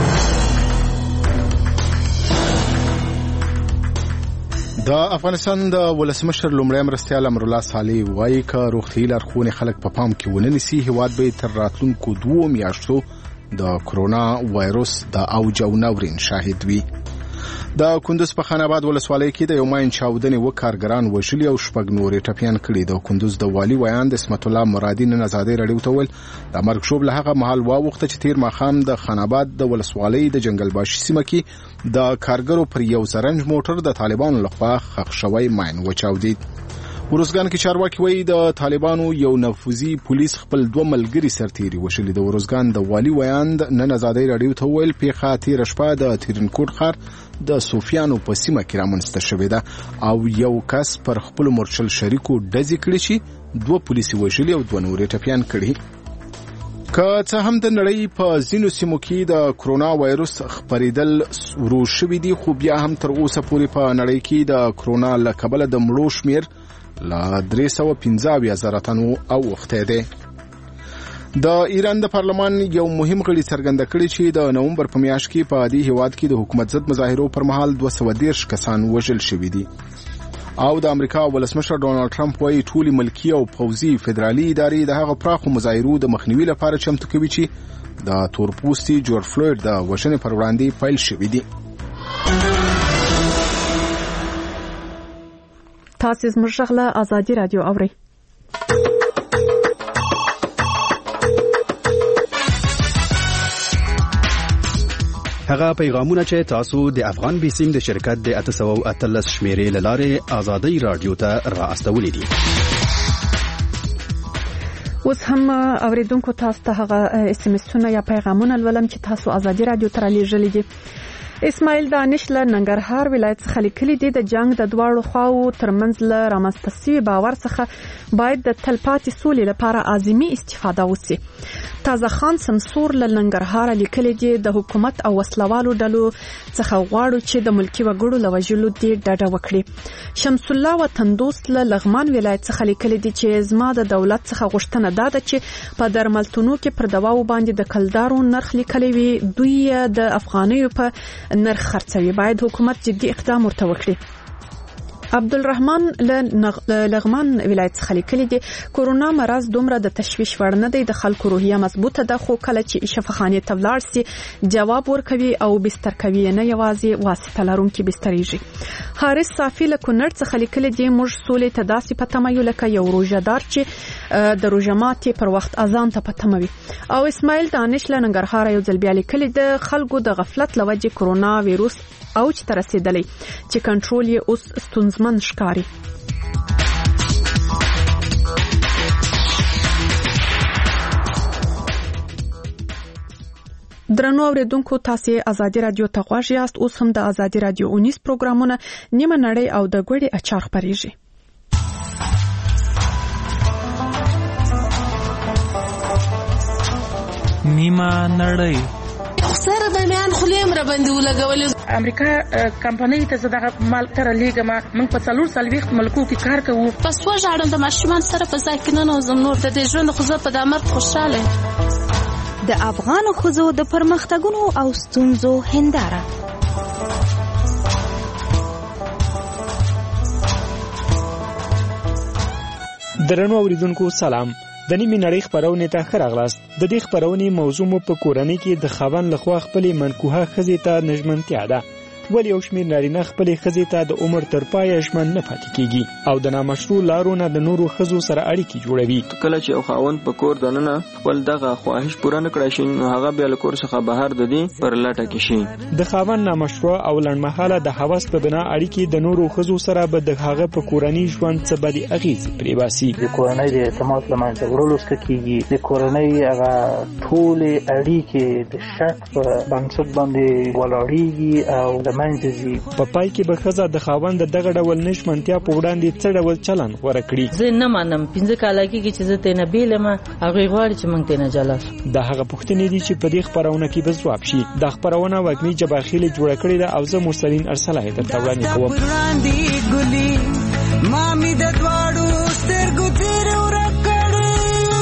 د افغانستان د ولسمشر لومړی مرستیال امر الله صالح وایي چې روغتي لارښوونې خلک په پام کې ونه نیسي هیواد به تر راتلونکو 2 میاشتو د کرونا وایروس د اوج او ناورین شاهد وي. د کندوز په خان آباد ولسوالۍ کې د یو ماین چاودنې وکارګران وژلي او 6 نورې ټپیان کړي. د کندوز د والی ویان د اسمت الله مرادي نن آزادۍ رادیو ته ویل د مرګ شوب له هغه مهال واوخته چې تیر ماخام د خان آباد د ولسوالۍ د جنگل باشي سیمه کې د کارګرو پر یو زرنج موټر د طالبانو لخوا خښ شوی ماین وچاودید. ورزګان کې چارواکي وایي د طالبانو یو نفوذي پولیس خپل 2 ملګري سرتيري وشلي. د ورزګان د والی ویان نن آزادۍ رادیو ته ویل پیښه تیر شپه د تیرنکوټ ښار د سوفیانو په سیمه کې رامنځته شوې ده او یو کس پر خپل مرچل شریکو ډزې کړې چې 2 پولیسي وژلي او 2 نورې ټپیان کړي. که څه هم د نړۍ په ځینو سیمو کې د کرونا وایروس خپرېدل ورو شوي دي خو بیا هم تر اوسه پورې په نړۍ کې د کرونا له کبله د مړو شمیر له 315,000 تنو اوښتی دی. د ایران د پارلمان یو مهم غړي څرګنده کړی چې د نومبر په میاشت کې په دې هیواد کې د حکومت ضد مظاهرو پر مهال 213 کسان وژل شوي دي. او د امریکا ولسمشر ډونالد ټرمپ وايي ټولي ملکی او پوځي فدرالي ادارې د هغه پراخو مظاهرو د مخنیوي لپاره چمتو کوي چې د تورپوستي جورج فلوید د وژنې پر وړاندې پیل شوي دي. تاسو زموږ غږ آزادي رادیو اورئ. هغه پیغامونه چې تاسو د افغان بیسیم د شرکت د 813 شمیرې لاره آزادی رادیو ته را استولې دي. اوس هم اوریدونکو تاسو ته هغه اس ام اسونه یا پیغامونه ولوم چې تاسو آزادی رادیو ته لېږلي دي. اسماعیل دانش له ننګرهار ولایت څخه لیکلي دي د جنگ د دواړو خواو ترمنځ له رامنځته شوي باور څخه باید د تلپاتې سولې لپاره عازمي استفاده وشي. تازه خان سمسور له ننګرهار لیکلي دي د حکومت او وسلوالو ډلو څخه غواړو چې د ملکی وګړو له وژلو دي ډډه وکړي. شمس الله وطندوست له لغمان ولایت څخه لیکلي دي چې زما د دولت څخه غوښتنه ده چې په درملتونو کې پر دواو باندې د کلدارو نرخ لیکلي وي دوی د افغانیو په نرخ خرڅوي باید حکومت جدي اقدام ورته وکړي. عبدالرحمن لغمان ولایت څخه لیکلي دي کورونا مرض دومره د تشویش وړ نه دی، د خلکو روحیه مضبوطه ده، خو کله چې شفاخانې ته ولاړ سي جواب ورکوي او بستر کوي، نه یوازې واسطه لرونکي بستریږي. حارث صافي له کونړ څخه لیکلي دي موږ سولې ته داسې په تمه یو لکه یو روژهدار چې د روژه ماتې پر وخت اذان ته په تمه وي. او اسماعیل دانش له ننګرهار یو ځل بیا لیکلي د خلکو د غفلت له وجې کورونا ویروس اوج ته رسیدلی چې کنټرول یې اوس ستونزمن ښکاري. درنو اوریدونکو تاسو آزادي رادیو ته غواړئ یاست، اوس هم د آزادي رادیو 19 پروګرامونه نیمه نړۍ او د ګوړې اچار خبريږي. نیمه نړۍ سره د میان خلیم را باندې ولګول. امریکا کمپنۍ ته زداغه مال تر لیګما موږ په 4 ملکو کې کار کوو. پس وژاړم د ماشومان سره په ځای کې نه نوزم نور د دې ژوند خو زه په دامر خوشاله. د افغان ښځو د پرمختګونو او ستونزو هنداره. درنو اوریدونکو سلام. د نیمه نړۍ خبرونه ته ښه راغلاست. د دې خبرونې موضوع مو په کورنۍ کې د خاوند لخوا خپل منکوحه ښځې ته نژمنتیا ده، ولی یو شمېر نارینه خپل ښځې ته د عمر تر پایه ژمن نه پاتې کیږي او د نامشروع لارو نه د نورو ښځو سره اړیکې جوړوي. کله چې یو خاوند په کور دننه خپل دغه خواهش پوره نه کړی شي نو هغه بیا له کور څخه بهر د دې پر لټه کې شي. د خاوند نامشروع او لنډمهاله د هوس په بنا اړیکې د نورو ښځو سره به د هغه په کورنۍ ژوند څه بدې اغېزې پرې باسي. د کورنۍ د اعتماد له منځه وړلو څخه کیږي. د کورنۍ هغه ټولې اړیکې د شک په بنسټ باندې ولاړېږي او د منځه ځي. په پای کې به ښځه د خاوند دغه ډول نشمنتیا په وړاندې څه ډول چلند غوره کړي. زه نه منم 15 کاله کېږي چې زه ته نه بیلم، هغه غواړي چې موږ ته نه جلا شو. دا هغه پوښتنې دي چې په دې خبرونه کې به ځواب شي. دا خبرونه وګنی جباخیل جوړ کړی ده او زه مرسلین ارسله هیته وړاندې کوم. مامي د دواړو سترګو تیر ورکړې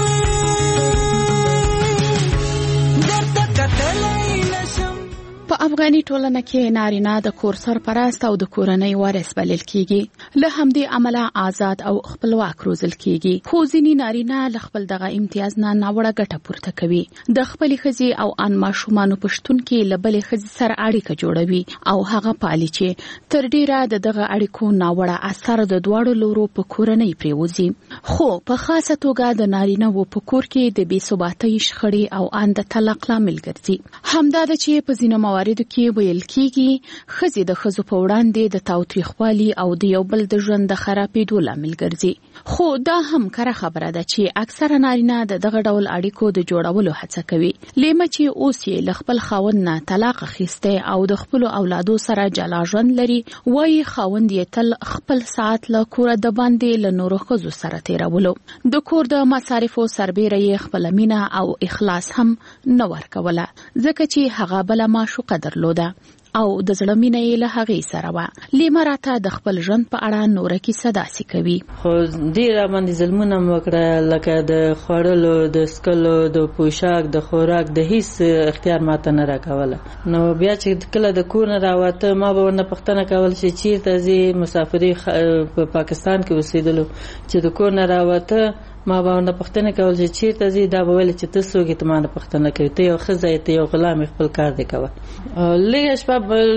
درته کتلې نشم. په افغاني ټولنه کې نارینه د کور سرپرست او د کورنۍ وارث بلل کیږي، له همدې عمله آزاد او خپلواک روزل کیږي. خو ځینې نارینه له خپل دغه امتیاز نه ناوړه ګټه پورته کوي، د خپلې ښځې او ان ماشومانو په شتون کې له بلې ښځې سره اړیکه جوړوي او هغه پالي چې تر ډیره د دغه اړیکو ناوړه اثر د دواړو لورو په کورنۍ پریوزي. خو په خاصه توګه د نارینه و په کور کې د بې ثباتۍ شخړې او ان د طلاق لامل ګرځي. همدا د چې په ځینو مواردو کې ویل کیږي ښځې د ښځو په وړاندې د تاوتریخوالي او د یو بل د ژوند د خرابېدو لامل ګرځي. خو دا هم کره خبره ده چې اکثره نارینه د دغه ډول اړیکو د جوړولو هڅه کوي. لیمه چې اوس یې له خپل خاوند نه طلاق اخیسته او د خپل اولادو سره جلا ژوند لري، وایي خاوند یې تل خپل ساعت له کوره د باندې له نورو ښځو سره تیرولو. د کور د مصارفو سربیره یې خپل مینه او اخلاص هم نه ورکوله، ځکه چې هغه بل معشوقه درلوده او د زړه مینه یې له هغې سره وه. لیمه راته د خپل ژوند په اړه نوره کیسه داسې کوي. خو ډېر باندې ظلمونه مې وکړه، لکه د خوړلو، د څښلو، د پوشاک، د خوراک، د هیڅ اختیار ماته نه راکوله. نو بیا چې کله د کور نه راوته ما به ورنه پوښتنه کول چې چیرته ځې. مسافري په پاکستان کې اوسېدلو چې د کور نه راوته ما به ورنه پوښتنه کول چې چیرته ځې. دا به ویل چې ته څوک یې، ته ما نه پوښتنه کوې، ته یو ښځه یې، ته یو غلام یې، خپل کار دې کوه. لږه شپه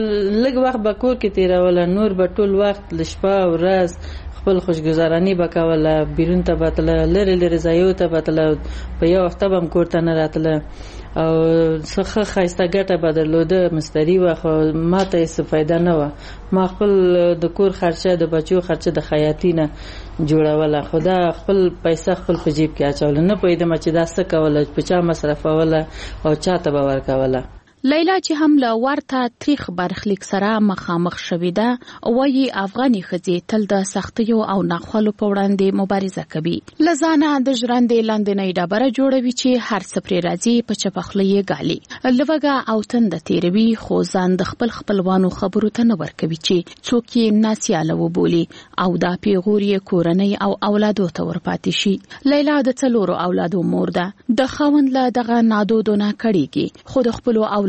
لږ وخت به کور کې تېروله، نور به ټول وخت له شپه او ورځ خپل خوشګذراني به کوله. بیرون ته به تله، لرې لرې ځایو ته به تله، په یو وخته به هم کور ته نه راتله او څه ښایسته ګټه به درلوده، مستري وه، خو ما ته یې څه فایده نه وه. ما خپل د کور خرچه، د بچو خرچه د خیاطي نه جوړوله، خو دا خپل پیسه خپل په جیب کې اچوله. نه پوهېدم چې دا څه کوله، په چا مصرفوله او چا ته به ورکوله. لیلا چې هم له ورته تاریخ برخلیک سره مخامخ شوې ده، وایي افغاني ښځې تل د سختیو او ناخوالو په وړاندې مبارزه کوي. له ځانه د ژرندې لاندنۍ ډبره جوړوي چې هر څه پرې راځي په چپه خوله یې ګالي، لوږه او تنده تېروي، خو ځان د خپل خپلوانو خبرو ته نه ورکوي چې څوک یې ناسیاله وبولي او دا پیغور یې کورنۍ او اولادو ته ورپاتې شي. لیلا د 4 اولادو مور ده. د خاوند له دغه نادودو نه کړېږي، خو د خپلو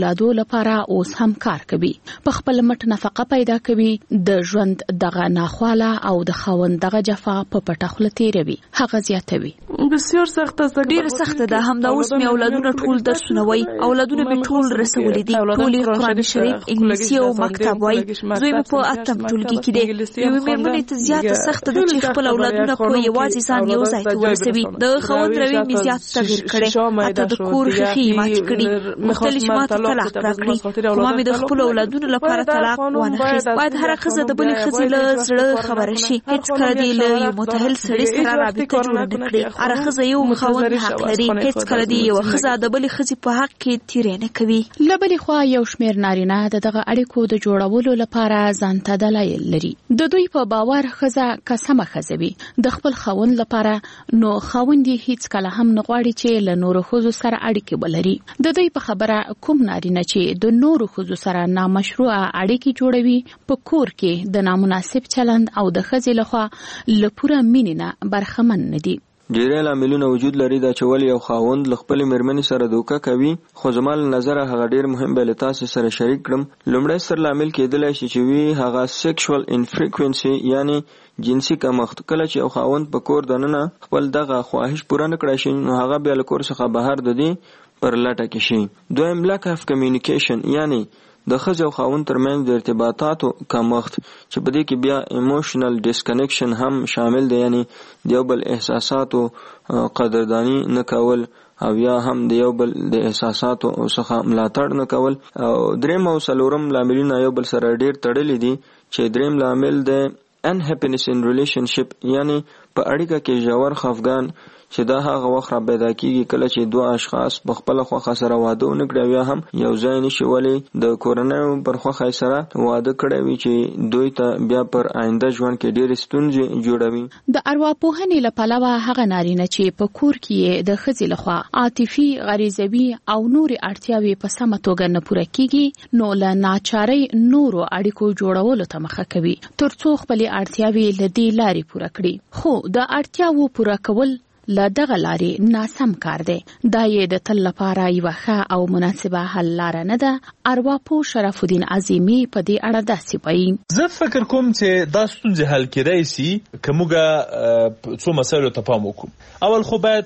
اولادو لپاره اوس هم کار کوي، په خپل مټ نفقه پیدا کوي، د ژوند دغه ناخواله او د خاوند دغه جفا په پټه خوله تیروي. هغه زیاتوي بسیار سخته ده، ډیره سخته ده. همدا اوس مې اولادونه ټول درسونه وایي، اولادونه مې ټول رسولي دي، ټول قرآن شریف، انګلیسي او مکتب وایي. زوی مې په 8م ټولګي کې دی. یوې مېرمنې ته زیاته سخته ده چې خپل اولادونه په یوازې ځان یو ځای ته ورسوي. د خاوند روی مې زیات تغیر کړی، حتی د کور ښیښې ماتې کړي، غوښتل چې ما ته طلاق راکړي، خو ما مې د خپلو اولادونو لپاره طلاق وانخیست. باید هره ښځه د بلې ښځې له زړه خبره شي، هېڅکله دې له یو متحل سړي سره رابطه جوړه نه کړي. هره ښځه یو خاوند حق لري، هېڅکله دې یوه ښځه د بلې ښځې په حق کې تیری نه کوي. له بلې خوا یو شمېر نارینه د دغه اړیکو د جوړولو لپاره ځان ته دلایل لري. د دوی په باور ښځه که سمه ښځه وي د خپل خاوند لپاره، نو خاوند یې هېڅکله هم نه غواړي چې له نورو ښځو سره اړیکې ولري. د دوی په خبره کوم نارینه چې د نورو ښځو سره نامشروعه اړیکې جوړوي، په کور کې د نامناسب چلند او د ښځې لخوا له پوره مینې نه برخمن نه دي. ډیری لاملونه وجود لري دا چې ولې یو خاوند له خپلې مېرمنې سره دوکه کوي، خو زما له نظره هغه ډیر مهم به له تاسو سره شریک کړم. لومړی ستر لامل کېدلی شي چې وي هغه سیکشوال انفریکوینسي، یعنی جنسي کمښت. کله چې یو خاوند په کور دننه خپل دغه خواهش پوره نه کړی شي، نو هغه بیا له کور څخه بهر د دې پر لټه کې شي. دویم لاک اف کمیونیکیشن، یعنی د ښځې او خاوند ترمنځ د ارتباطاتو کمښت، چې په دې کې بیا ایموشنل ډسکنیکشن هم شامل دی، یعنی د یو بل احساساتو قدردانی نه کول او یا هم د یو بل د احساساتو څخه ملاتړ نه کول. او دریم او څلورم لاملونه یو بل سره ډیر تړلي دي، چې دریم لامل د unhappiness in relationship، یعنی په اړیکه کې ژور خفګان، چې دا هغه وخت را پیدا کیږي کله چې دوه اشخاص په خپل خوښه سره واده ونه کړي، یا هم یو ځای نشي ولی د کورنۍ پر خوښه سره واده کړي وي، چې دوی ته بیا پر آینده ژوند کې ډېرې ستونزې جوړوي. د ارواپوهنې له پلوه هغه نارینه چې په کور کې د ښځې لخوا عاطفي، غریزوي او نورې اړتیاوې په سمه توګه نه پوره کیږي، نو له ناچارۍ نورو اړیکو جوړولو ته مخه کوي ترڅو خپلې اړتیاوې له دې لارې پوره کړي. خو د اړتیاوو پوره کول له دغه لارې ناسم کار دی. دا یې د تل لپاره یوه ښه او مناسبه حل لاره نه ده. ارواپوه شرف الدین عظیمي په دې اړه داسې وایي: زه فکر کوم چې دا ستونزې حل کېدای سي که موږ څو مسایلو ته پام وکړو. اول خو باید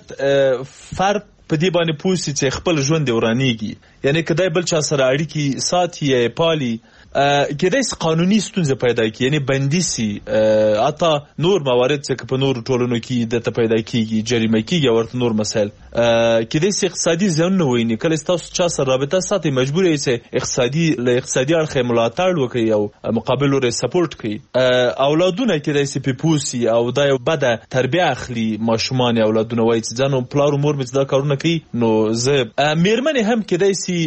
فرد په دې باندې پوه سي چې خپل ژوند یې ورانیږي، یعنی که دی بل چا سره اړیکې ساتي یا یې پالي، کېدای سي قانوني ستونزې پیدا کړي، یعنی بندي سي. حتی نور موارد چې په نورو ټولنو کې دلته پیدا کېږي، جریمه کېږي او ورته نور مسایل. کېدای سي اقتصادي زیانونه وویني. کله چې تاسو چا سره رابطه ساتئ، مجبور یې چې له اقتصادي اړخه ملاتړ وکړي او مقابل لوري سپورټ کړي. اولادونه کېدای سي پې پوه سي او دا یو بده تربیه اخلي. ماشومان اولادونه وایي چې ځان پلار او مور مې دا کارونه کوي، نو زه مېرمنې هم کېدای سي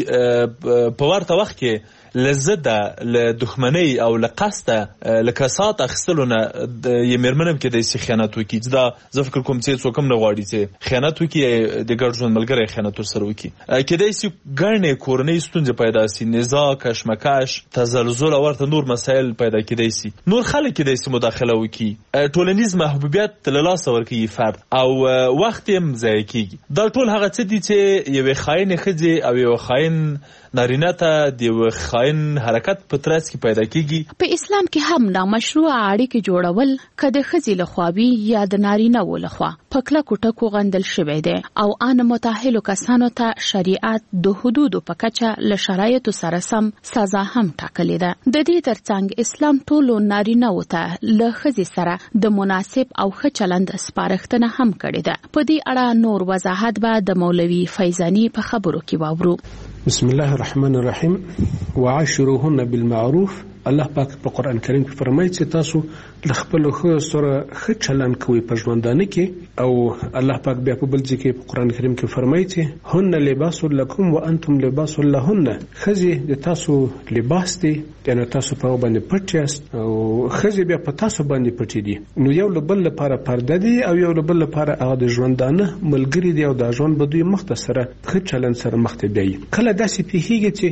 په ورته وخت کې لزده له دښمنۍ او له قصده له کسات اخیستلو نه یې مېرمن هم کېدای سي خیانت وکړي. دا زه فکر کوم چې څوک هم نه غواړي چې خیانت وکړي، د ګډ ژوند ملګری خیانت ورسره وکړي. کېدای سي ګڼې کورنۍ ستونزې پیدا سي، نزاع، کشمکش، تزلزل او ورته نور مسایل پیدا کېدای سي. نور خلک کېدای سي مداخله وکړي، ټولنیز محبوبیت له لاسه ورکوي فرد او وخت یې هم ضایع کېږي. دا ټول هغه څه دي چې یوې خاینې ښځې او یوه خاین نارینه ته د یو خاین حرکت په ترڅ کې پیدا کیږي. په اسلام کې هم نامشروع اړیکې جوړول که د ښځې لخوا وي یا د نارینه و لخوا په کلکو ټکو غندل شوی دی او ان متأهلو کسانو ته شریعت د حدودو په کچه له شرایطو سره سم سزا هم ټاکلې ده. د دې ترڅنګ اسلام ټولو نارینه و ته له ښځې سره د مناسب او ښه چلند سپارښتنه هم کړې ده. په دې اړه نور وضاحت به د مولوي فیضاني په خبرو کې واورو. بسم الله الرحمن الرحیم. وعاشروهن بالمعروف. الله پاک په قرآن کریم کې فرمایي چې تاسو له خپلو ښځو سره ښه چلند کوئ په ژوندانه کې، او الله پاک بیا په بل ځای کې په قرآن کریم کې فرمایي چې هن لباس لکم وانتم لباس لهن. ښځې د تاسو لباس دی، یعنی تاسو په هغه باندې پټ یاست او ښځې بیا په تاسو باندې پټې دي. نو یو له بل لپاره پرده دي او یو له بل لپاره هغه د ژوندانه ملګري دي او دا ژوند به دوی مخ ته سره ښه چلند سره مخ ته بیایي. کله داسې پیښیږي چې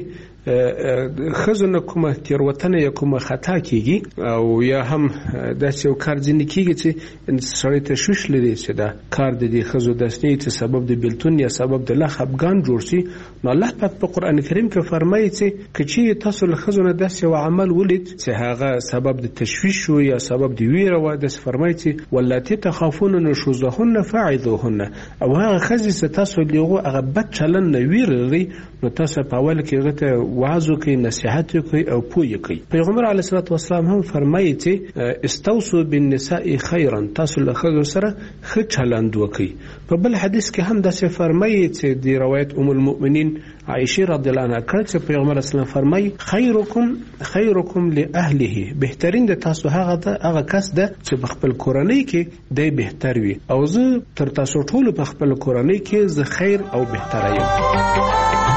خزونه کومه تیروتنه یا کومه خطا کیږي او یا هم داسې یو کار ځینې کیږي چې سړی تشویش لري چې دا کار د دې خزو داسې چې سبب د بیلتون یا سبب د لا خفګان جوړ شي. نو الله پاک په قران کریم کې فرمایي چې کچې تاسو له خزونه داسې یو عمل ولید چې هغه سبب د تشویش شو یا سبب د ویره و، د فرمایي چې ولاتي تخافون نشوزهن فاعذوهن، او هغه خزي چې تاسو لغو هغه بد چلن نه ویری نو تاسو په اول کې هغه ته وعظ کوي، نصيحت کوي او پوي کوي. پیغمبر علیه الصلاه والسلام هم فرمایي چې استوصوا بالنساء خيرا، تاسو له خزو سره ښه چلند وکړئ. په بل حدیث کې هم داسې فرمایي چې د روایت ام المؤمنین عائشه رضی الله عنها کړه چې پیغمبر اسلام فرمایي خیرکم لاهله، بهترین د تاسو هغه کس ده چې په خپل کورنۍ کې دی بهتر وي، او زه تر تاسو ټول په خپل کورنۍ کې زه خیر او بهتر یم.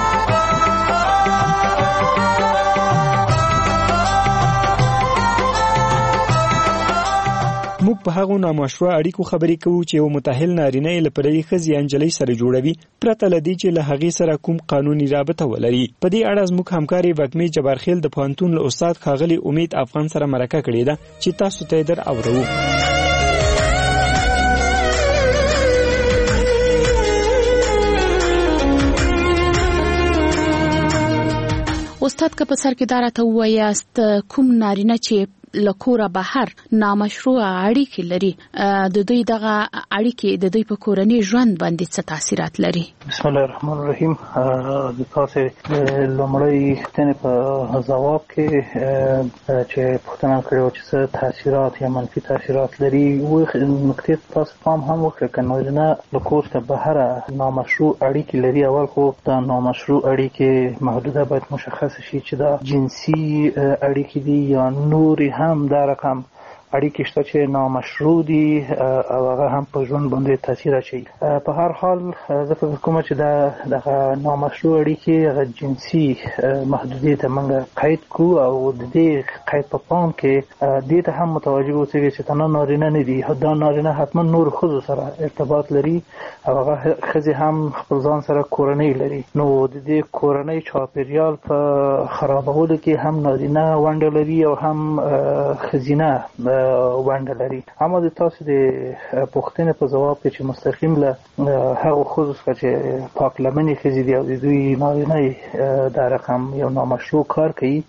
موږ په هغو نامشروع اړیکو خبرې کوو چې یو متأهل نارینه یې له پردۍ ښځې یا نجلۍ سره جوړوي پرته له دې چې له هغې سره کوم قانوني رابطه ولري. په دې اړه زموږ همکارې وږمې جبارخیل د پوهنتون له استاد ښاغلي امید افغان سره مرکه کړې ده چې تاسو ته یې در اورو. استاد که په سر کې دا راته ووایاست کوم نارینه چې لکوره بهر نامشروع اړیکې لري د دوی دغه اړیکې د دوی په کورنۍ ژوند باندې څه تاثیرات لري؟ بسم الله الرحمن الرحیم. د تاسو لومړی پوښتنې په ځواب کې چې پوښتنه کړې چې څه تاثیرات یا منفي تاثیرات لري و نکته تاسو پام هم وکړئ که نارینه لکور ته بهر نامشروع اړیکې لري. اول خو دا نامشروع اړیکې محدوده باید مشخص شي چې دا جنسي اړیکې دي یا نوري هم دا رقم اړیکې شته چې نامشروع دي او هغه هم په ژوند باندې تاثیر اچوي. په هر حال زه فکر کوم چې دغه نامشروع اړیکې هغه جنسي محدودیت ته موږ قید کړو او د دې قید په پام کې دې ته هم متوجه اوسئ چې تنها نارینه نه دي، دا نارینه حتما نور ښځو سره ارتباط لري او هغه ښځې هم خپل ځان سره کورنۍ لري. نو د دې کورنۍ چاپیریال په خرابولو کې هم نارینه ونډه لري او هم ښځینه ونډه لري. اما د تاسو د پوښتنې په ځواب کې چې مستقیم له هغو ښځو څخه چې پاک لمنې ښځې دي او د دوی نارینه دا رقم یو نامشروع کار کوي،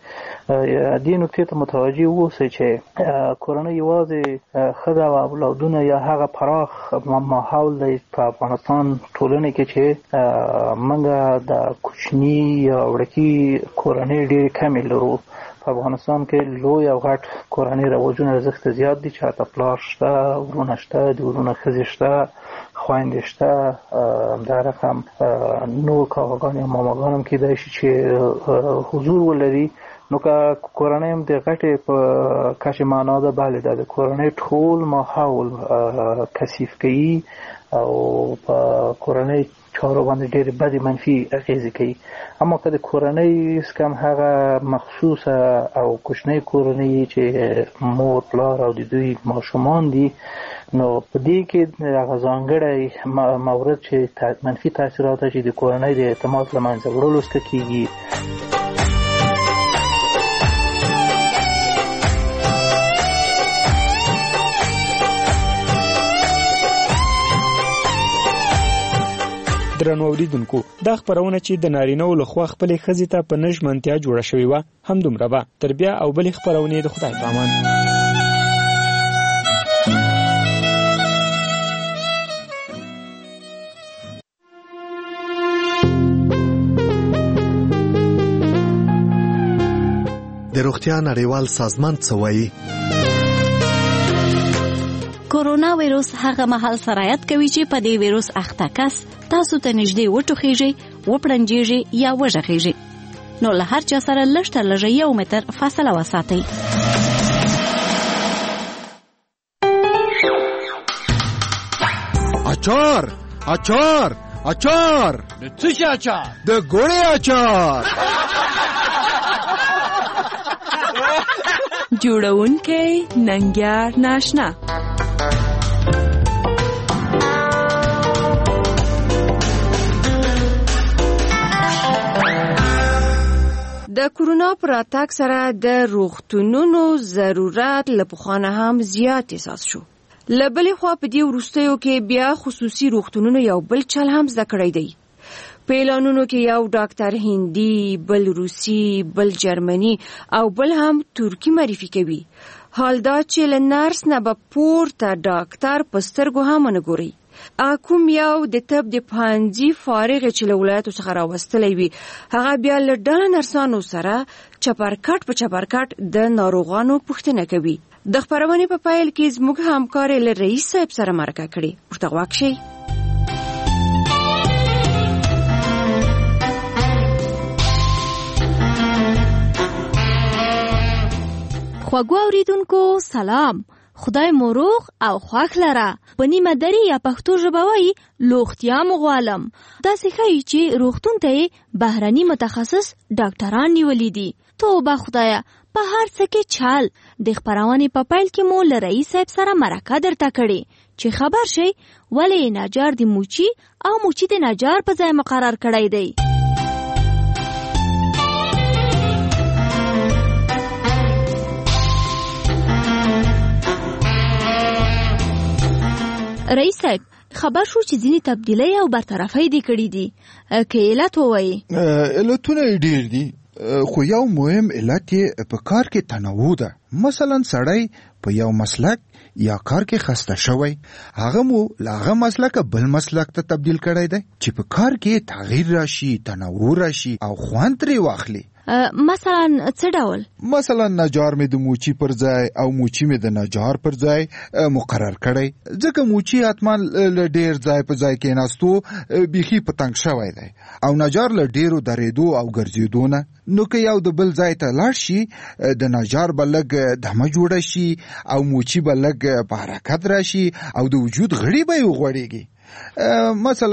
دې نکتې ته متوجه اوسئ چې کورنۍ یوازې ښځه او اولادونه یا هغه پراخ ماحول دی په افغانستان ټولنې کې چې موږ د کوچني یا وړکي کورنۍ ډېرې کمې لرو. په افغانستان کې لوی او غټ کورنۍ رواجونه ارزښت زیات دي چې حتی پلار شته، ورونه شته، د ورونه ښځې شته، خویندې شته، دا رقم نور کاکاګان یا ماماګان هم کیدای شي چې حضور ولري. نو که کورنۍ هم د غټې په کچې معنا ده، بله ده د کورنۍ ټول ماحول کثیف کوي او په کورنۍ چارو باندې ډېرې بدې منفي اغېزې کوي. اما که د کورنۍ کم هغه مخصوصه او کوچنۍ کورنۍ چې مور پلار او د دوی ماشومان دي، نو په دې کې هغه ځانګړی مورد چې منفي تاثیرات چې د کورنۍ د اعتماد له منځه وړلو څخه کېږي. درنو اوریدونکو، دا خبرونه چې د نارینه‌و لخوا خپلې ښځې ته په نه ژمنتیا جوړه شوې وه همدومره به. تر بیا او بلې خپرونې د خدای په امان. د روغتیا نړیوال سازمان څه وایي؟ کورونا ویروس هغه مهال سرایت کوي چې په دې ویروس اخته کس تاسو ته نږدې وټوخیږي، وپړنجیږي یا وژغیږي. نو له هر چا سره لږ تر لږه 1 متر فاصله وساتئ. اچار اچار اچار د څه شي اچار؟ د ګوړې اچار. جوړونکی ننګیار ناشنا. د کورونا پر راتګ سره د روغتونونو ضرورت له پخوانه هم زیات احساس شو. له بلې خوا په دې وروستیو کې بیا خصوصي روغتونونو یو بل چل هم زده کړی دی. په اعلانونو کې یو ډاکټر هندي، بل روسي، بل جرمني او بل هم ترکی معرفي کوي. حال دا چې له نرس نه به پورته ډاکټر په سترګو هم ونه ګوري. کوم یو د طب د پوهنځي فارغ چې له ولایتو څخه راوستلی وي، هغه بیا له ډله نرسانو سره چپرکټ په چپرکټ د ناروغانو پوښتنه کوي. د خپرونې په پیل کې زموږ همکار له رئیس صاحب سره مرکه کړې. ورته غوږ شئ. خواږو اوریدونکو سلام، خدای مو روغ او خوښ لره. په نیمه دري یا پښتو ژبه وایي لوختیا مو غواړم. داسې ښایي چې روغتون ته بهرني متخصص ډاکټران نیولي دي. توبه خدایه، په هر څه کې چال. د خپرونې په پیل کې مو له رئیس صاحب سره مرکه درته کړې چې خبر شئ ولې نجار د موچي او موچي د نجار په ځای مقرر کړی دی. رئیس صاحب، خبر شو چې ځینې تبدیلی او برطرفۍ دې کړي دي. که علت ووایي؟ علتونه یې ډېر دي، خو یو مهم علت یې په کار کې تنوع ده. مثلا سړی په یو مسلک یا کار کې خسته شوی، هغه مو له هغه مسلکه بل مسلک ته تبدیل کړی دی چې په کار کې تغییر راشي، تنوع راشي او خوند ترې واخلي. مثلا څه ډول؟ مثلا نجار مې د موچي پر ځای او موچي مې د نجار پر ځای مقرر کړی، ځکه موچي حتما له ډیر ځای په ځای کې ناستو بیخي په تنګ شوی دی او نجار له ډیرو درېدو او ګرځېدو نه. نو که یو د بل ځای ته لاړ شي، د نجار به لږ دمه جوړه شي او موچي به لږ په حرکت راشي او د وجود غړي به یې وغوړېږي. مثلا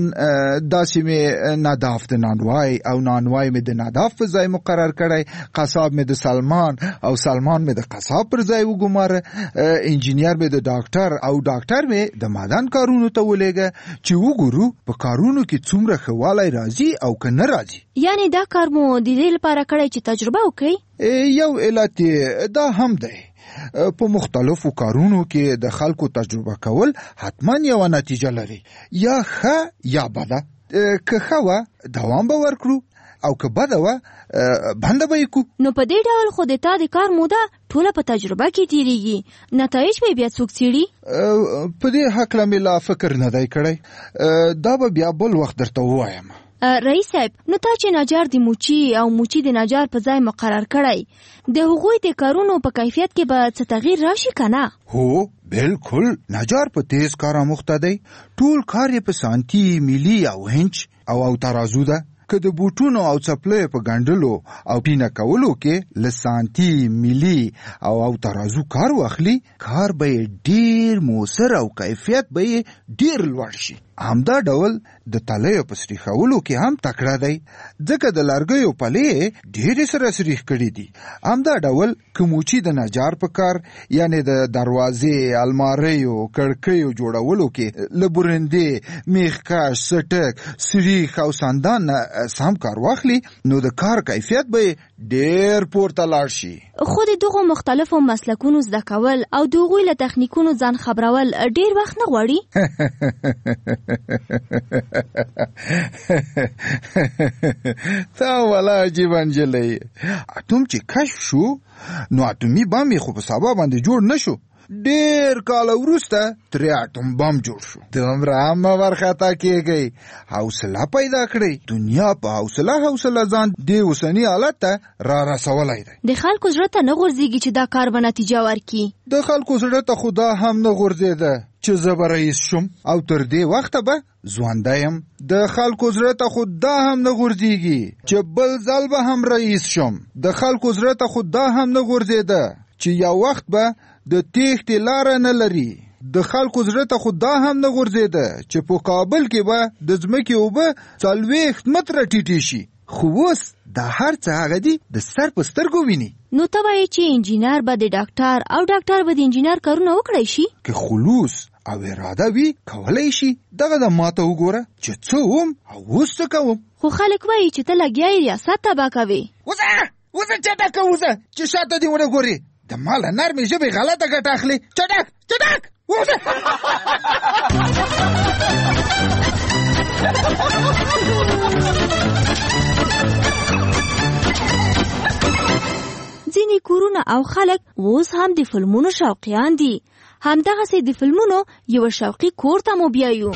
داسې مې ناداف د نانوای او نانوای مې د ناداف په ځای مقرر کړی، قصاب مې د سلمان او سلمان مې د قصاب پر ځای وګماره، انجینیر مې د ډاکټر او ډاکټر مې د معدن کارونو ته ولېږه چې وګورو په کارونو کې څومره ښه والی راځي او که نه راځي. یعنی دا کار مو د دې لپاره کړی چې تجربه وکړئ؟ یو علت دا هم دی. په مختلفو کارونو کې د خلکو تجربه کول حتما یو نتیجه لري، یا ښه یا بده. که ښه وه دوام به ورکړو او که بده وه بنده به یې کړو. نو په دې ډول خو د تا د کار موده ټوله په تجربه کې تیریږي، نتایج به بیا څوک څېړي؟ په دې هکله مې لا فکر نه دی کړی، دا به بیا بل وخت درته ووایم. رئیس صاحب، نو تا چې نجار د موچي او موچي د نجار په ځای مقرر کړی، د هغوی د کارونو په کیفیت کې به څه تغییر راشي که نه؟ هو بالکل. نجار په تیز کار آموخته دی، ټول کار یې په سانتي، میلي او هنچ او ترازو ده. که د بوټونو او څپلیو په ګنډلو او پینه کولو کې له سانتي، میلي او ترازو کار واخلي، کار به یې ډیر موثر او کیفیت به یې ډیر لوړ شي. همدا ډول د تلیو په سریښولو کې هم تکړه دی، ځکه د لرګیو پلې ډېرې سره سریښ کړي دي. همدا ډول که موچي د نجار په کار، یعنې د دروازې، الماریو، کړکیو جوړولو کې له برندې، میخکش، سټک، سریښ او سندان سم کار واخلي، نو د کار کیفیت به ډېر پورته لاړ شي. خو د دغو مختلفو مسلکونو زده کول او د هغوی له تخنیکونو ځان خبرول ډېر وخت نه غواړي؟ تا والا عجیب انجلی. اتوم چې کشف شو، نو اتومي بم یې خو په سبا باندې جوړ نشو، ډیر کال وروسته ترې اټوم بم جوړ شو. دومره هم ورخطا کېږئ، حوصله پیدا کړئ. دنیا په حوصله ځان دې اوسني حالت ته را رسولی دی. د خلکو زړه ته نه غورځېږي چې دا کار به نتیجه ورکړي؟ د خلکو زړه ته خو دا هم نه غورځېده چې زه به رئیس شم او تر دې وخته به ژوندی یم. د خلکو زړه ته خو دا هم نه غورځېږي چې بل ځل به هم رئیس شم. د خلکو زړه ته خو دا هم نه غورځېده چې یو وخت به د تېښتې لاره نه لري. د خلکو زړه ته خو دا هم نه غورځېده چې په کابل کې به د ځمکې اوبه 40 متره ټیټې شي. خو اوس دا هر څه هغه دي د سر په سترګو ویني. نو ته وایې چې انجینر به د ډاکټر او ډاکټر به د انجینر کارونه وکړی شي؟ که خلوص او اراده وي کولی شي. دغه د ماته وګوره چې څه وم او اوس څه کوم. خو خلک وایي چې ته لګیا یې ریاست تباه کوې. وزه چټک وزه چې شاته دې ونه ګوري د مال نرمې ژبې غلطه ګټه اخلي. چټک وزه. ځینې کورونه او خلک اوس هم د فلمونو شوقیان دي. همدغسې د فلمونو یو شوقي کور ته مو بیایو.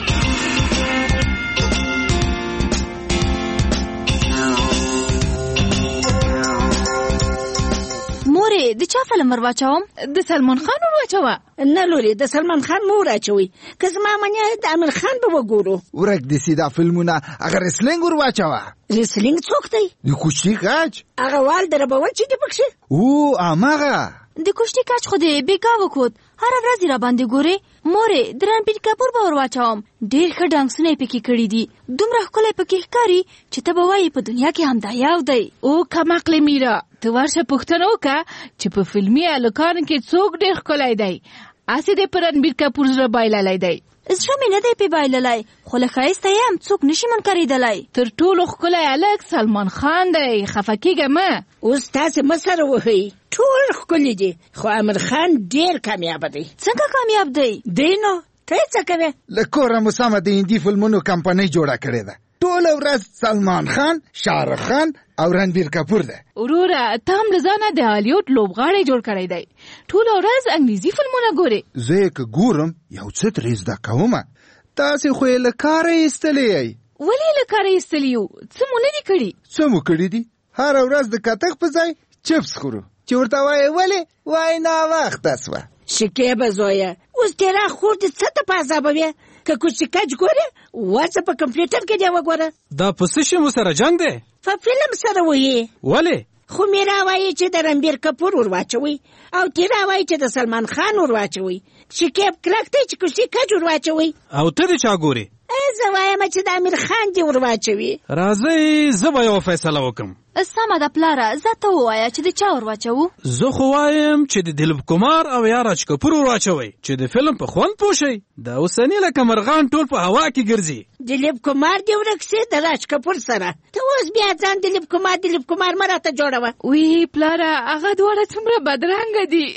مورې د چا فلم ورواچوم؟ د سلمان خان ورواچوه. نه لورې د سلمان خان مور اچوي که زما منې د امیر خان به وګورو. ورک دې سیدا فلمونه هغه ریسلینګ ورواچوه. ریسلینګ څوک دی؟ د کوشتي کاچ هغه وال دربول چې دی پکښې. او اماغه د کوشتي کاچ خو دې بیګا وکوت هر ورځ را باندې ګورې. مورې د رنبیر کپور به ورواچوم. ډېر ښه ډانسونه یې پکې کړي دي. دومره ښکلی پکې ښکاري چې ته به وایې په دنیا کې همدا یو دی. او کمعقلې میرا ته ورشه پوښتنه وکړه چې په فلمي هلکانو کې څوک ډېر ښکلی دی. هسې دې په رنبیر کپور زړه بایللی دی. زړه مې نه دی پې بایللی خو له ښایسته یم څوک نشي منکرېدلی. تر ټولو ښکلی هلک سلمان خان دی. خفه کېږه مه. اوس تاسې مه سره وهئ. ټول ښکلي دي خو امیر خان ډېر کامیابه دی. څنګه کامیاب دی؟ دی نو ته یې څه کوې؟ له کوره مو سمه د هندي فلمونو کمپنۍ جوړه کړې ده. ټوله ورځ سلمان خان، شاهرخ خان او رنبیر کپور ده. وروره ته هم له ځانه د هالیوډ لوبغاړی جوړ کړی دی. ټوله ورځ انګلیزي فلمونه ګورې. زه یې که ګورم یو څه ترې زده کومه. تاسې خو یې له کاره ایستلی یئ. ولې له کاره ایستلي یو؟ څه مو نه دي کړي؟ څه مو کړي دي؟ هره ورځ د کتغ په ځای چپس خورو چې ورته وایې ولې؟ وایي ناوخته سوه. شکیبه زویه اوس تیرا خور دې څه ته په عذابوې؟ که کوچې کچ ګورې وڅه په کمپیوټر کې دې وګوره. دا په څه شي مو سره جنګ دی؟ په فلم سره وایي. ولې؟ خو میرا وایي چې د رنبیر کپور ورواچوي او تیرا وایي چې د سلمان خان ورواچوي. شکیب کلک دی چې کوچې کچ ورواچوي. او ته دې چا ګورې؟ زه وایم چې د امیر خان دې ورواچوي. راځئ زه به یوه فیصله وکړم. سمه ده پلاره زه ته ووایه چې د چا ورواچوو. زه خو وایم چې د دلیپ کمار او یا راج کپور ورواچوئ چې د فلم په خوند پوه شئ. د اوسني لکه مرغان ټول په هوا کې ګرځي. دلیپ کمار دې ورک سي د راج کپور سره. ته اوس بیا ځان دلیپ کمار مه راته جوړوه. وی پلاره هغه دواړه څومره بدرنګه دي.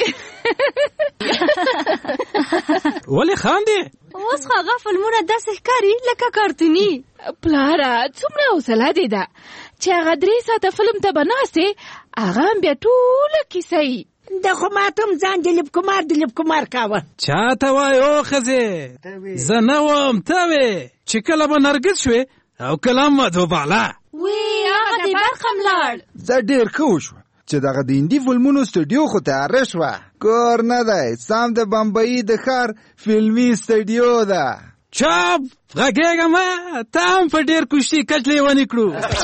ولې خاندې؟ اوس خو هغه فلمونه داسې ښکاري لکه کارتوني. پلاره څومره حوصله دې ده چې هغه 3 ساعته فلم ته به ناستې هغه هم بیا ټوله کیسه یي. د خو ماته هم ځان دلیپ کمار کاوه. چاته وایې او ښځې؟ زه نه وم ته وې چې کله به نرګس شوې او کله هم مدهوباله. وی هغه دې برخه ملاړ. زه ډېر ښه وشوه چې دغه د هندي فلمونو سټوډیو خو تیاره شوه. کور نه دی سم د بمبئی د ښار فلمي سټوډیو ده. چاپ غږېږه مه ته هم په ډېر کوشتي کچ لیونی کړو.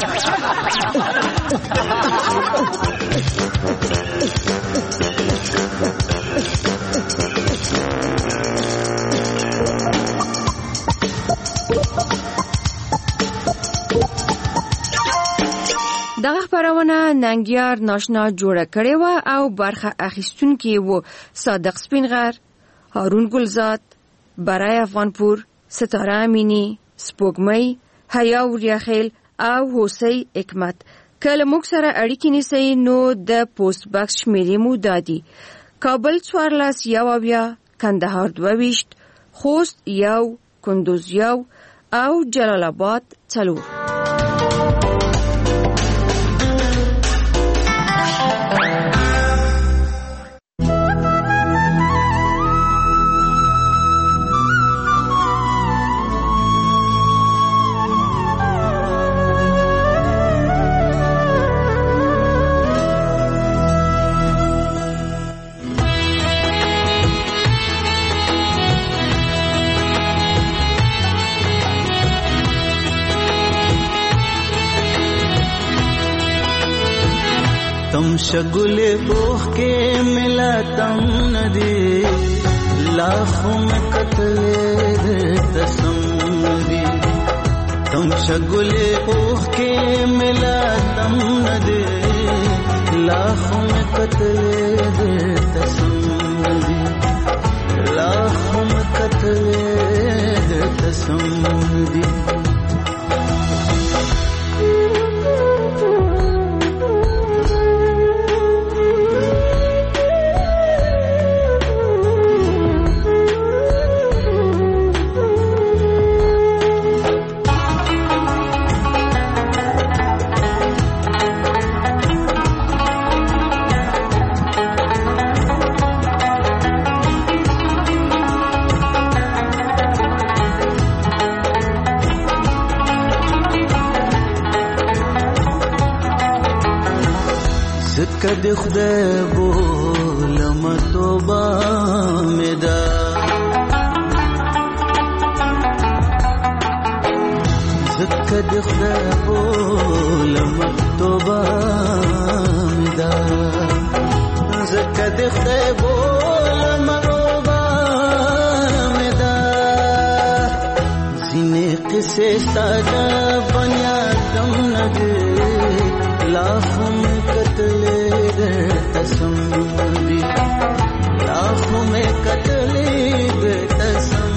دغه خبرونه ننګیار ناشنا جوړه کړې و او برخه اخیستونکي وو صادق سپینغر، هارون ګلزاد، برای افغانپور، ستاره امینی، سپوږمۍ، حیا وریاخیل او حوسی حکمت. کله موږ سره اړیکې نیسئ نو د پوسټ باکس شمیرې مو دادي: کابل 14 کندهار 22 خوست 1 کندوز 1 او جلال آباد 4. तुम शगुले ओह के मिला तम नदी लाखों में कत्ले तसम्मदी. तुम शगुले ओह के मिला तम नदी लाखों में कत्ले तसम्मदी. लाखों में कत्ले तसम्मदी. د خدای بولم توبه مې ده زکه د خدای بولم توبه مې ده زکه د خدای بولم توبه مې ده ځینې قصې ستا د بنیادم نه دي लाखों में कतले तसम भी लाखों में कतले तसम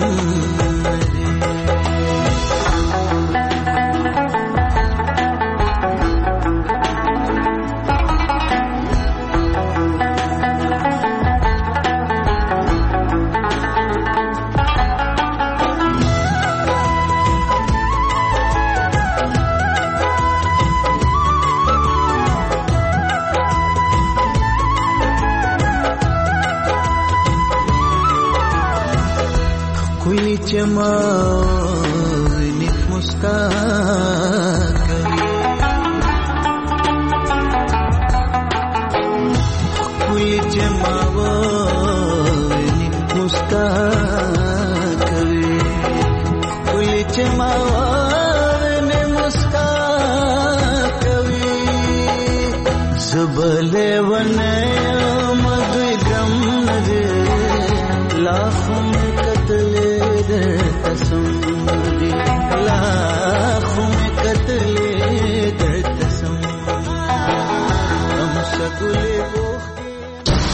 जमा निक मुस्कान कोई जमा निक मुस्कान कोई जमा ने मुस्कान कवि सबले वने मधुरम नगे लाखों में कतले तसम भी लाखों में कतले तसम हम सगुले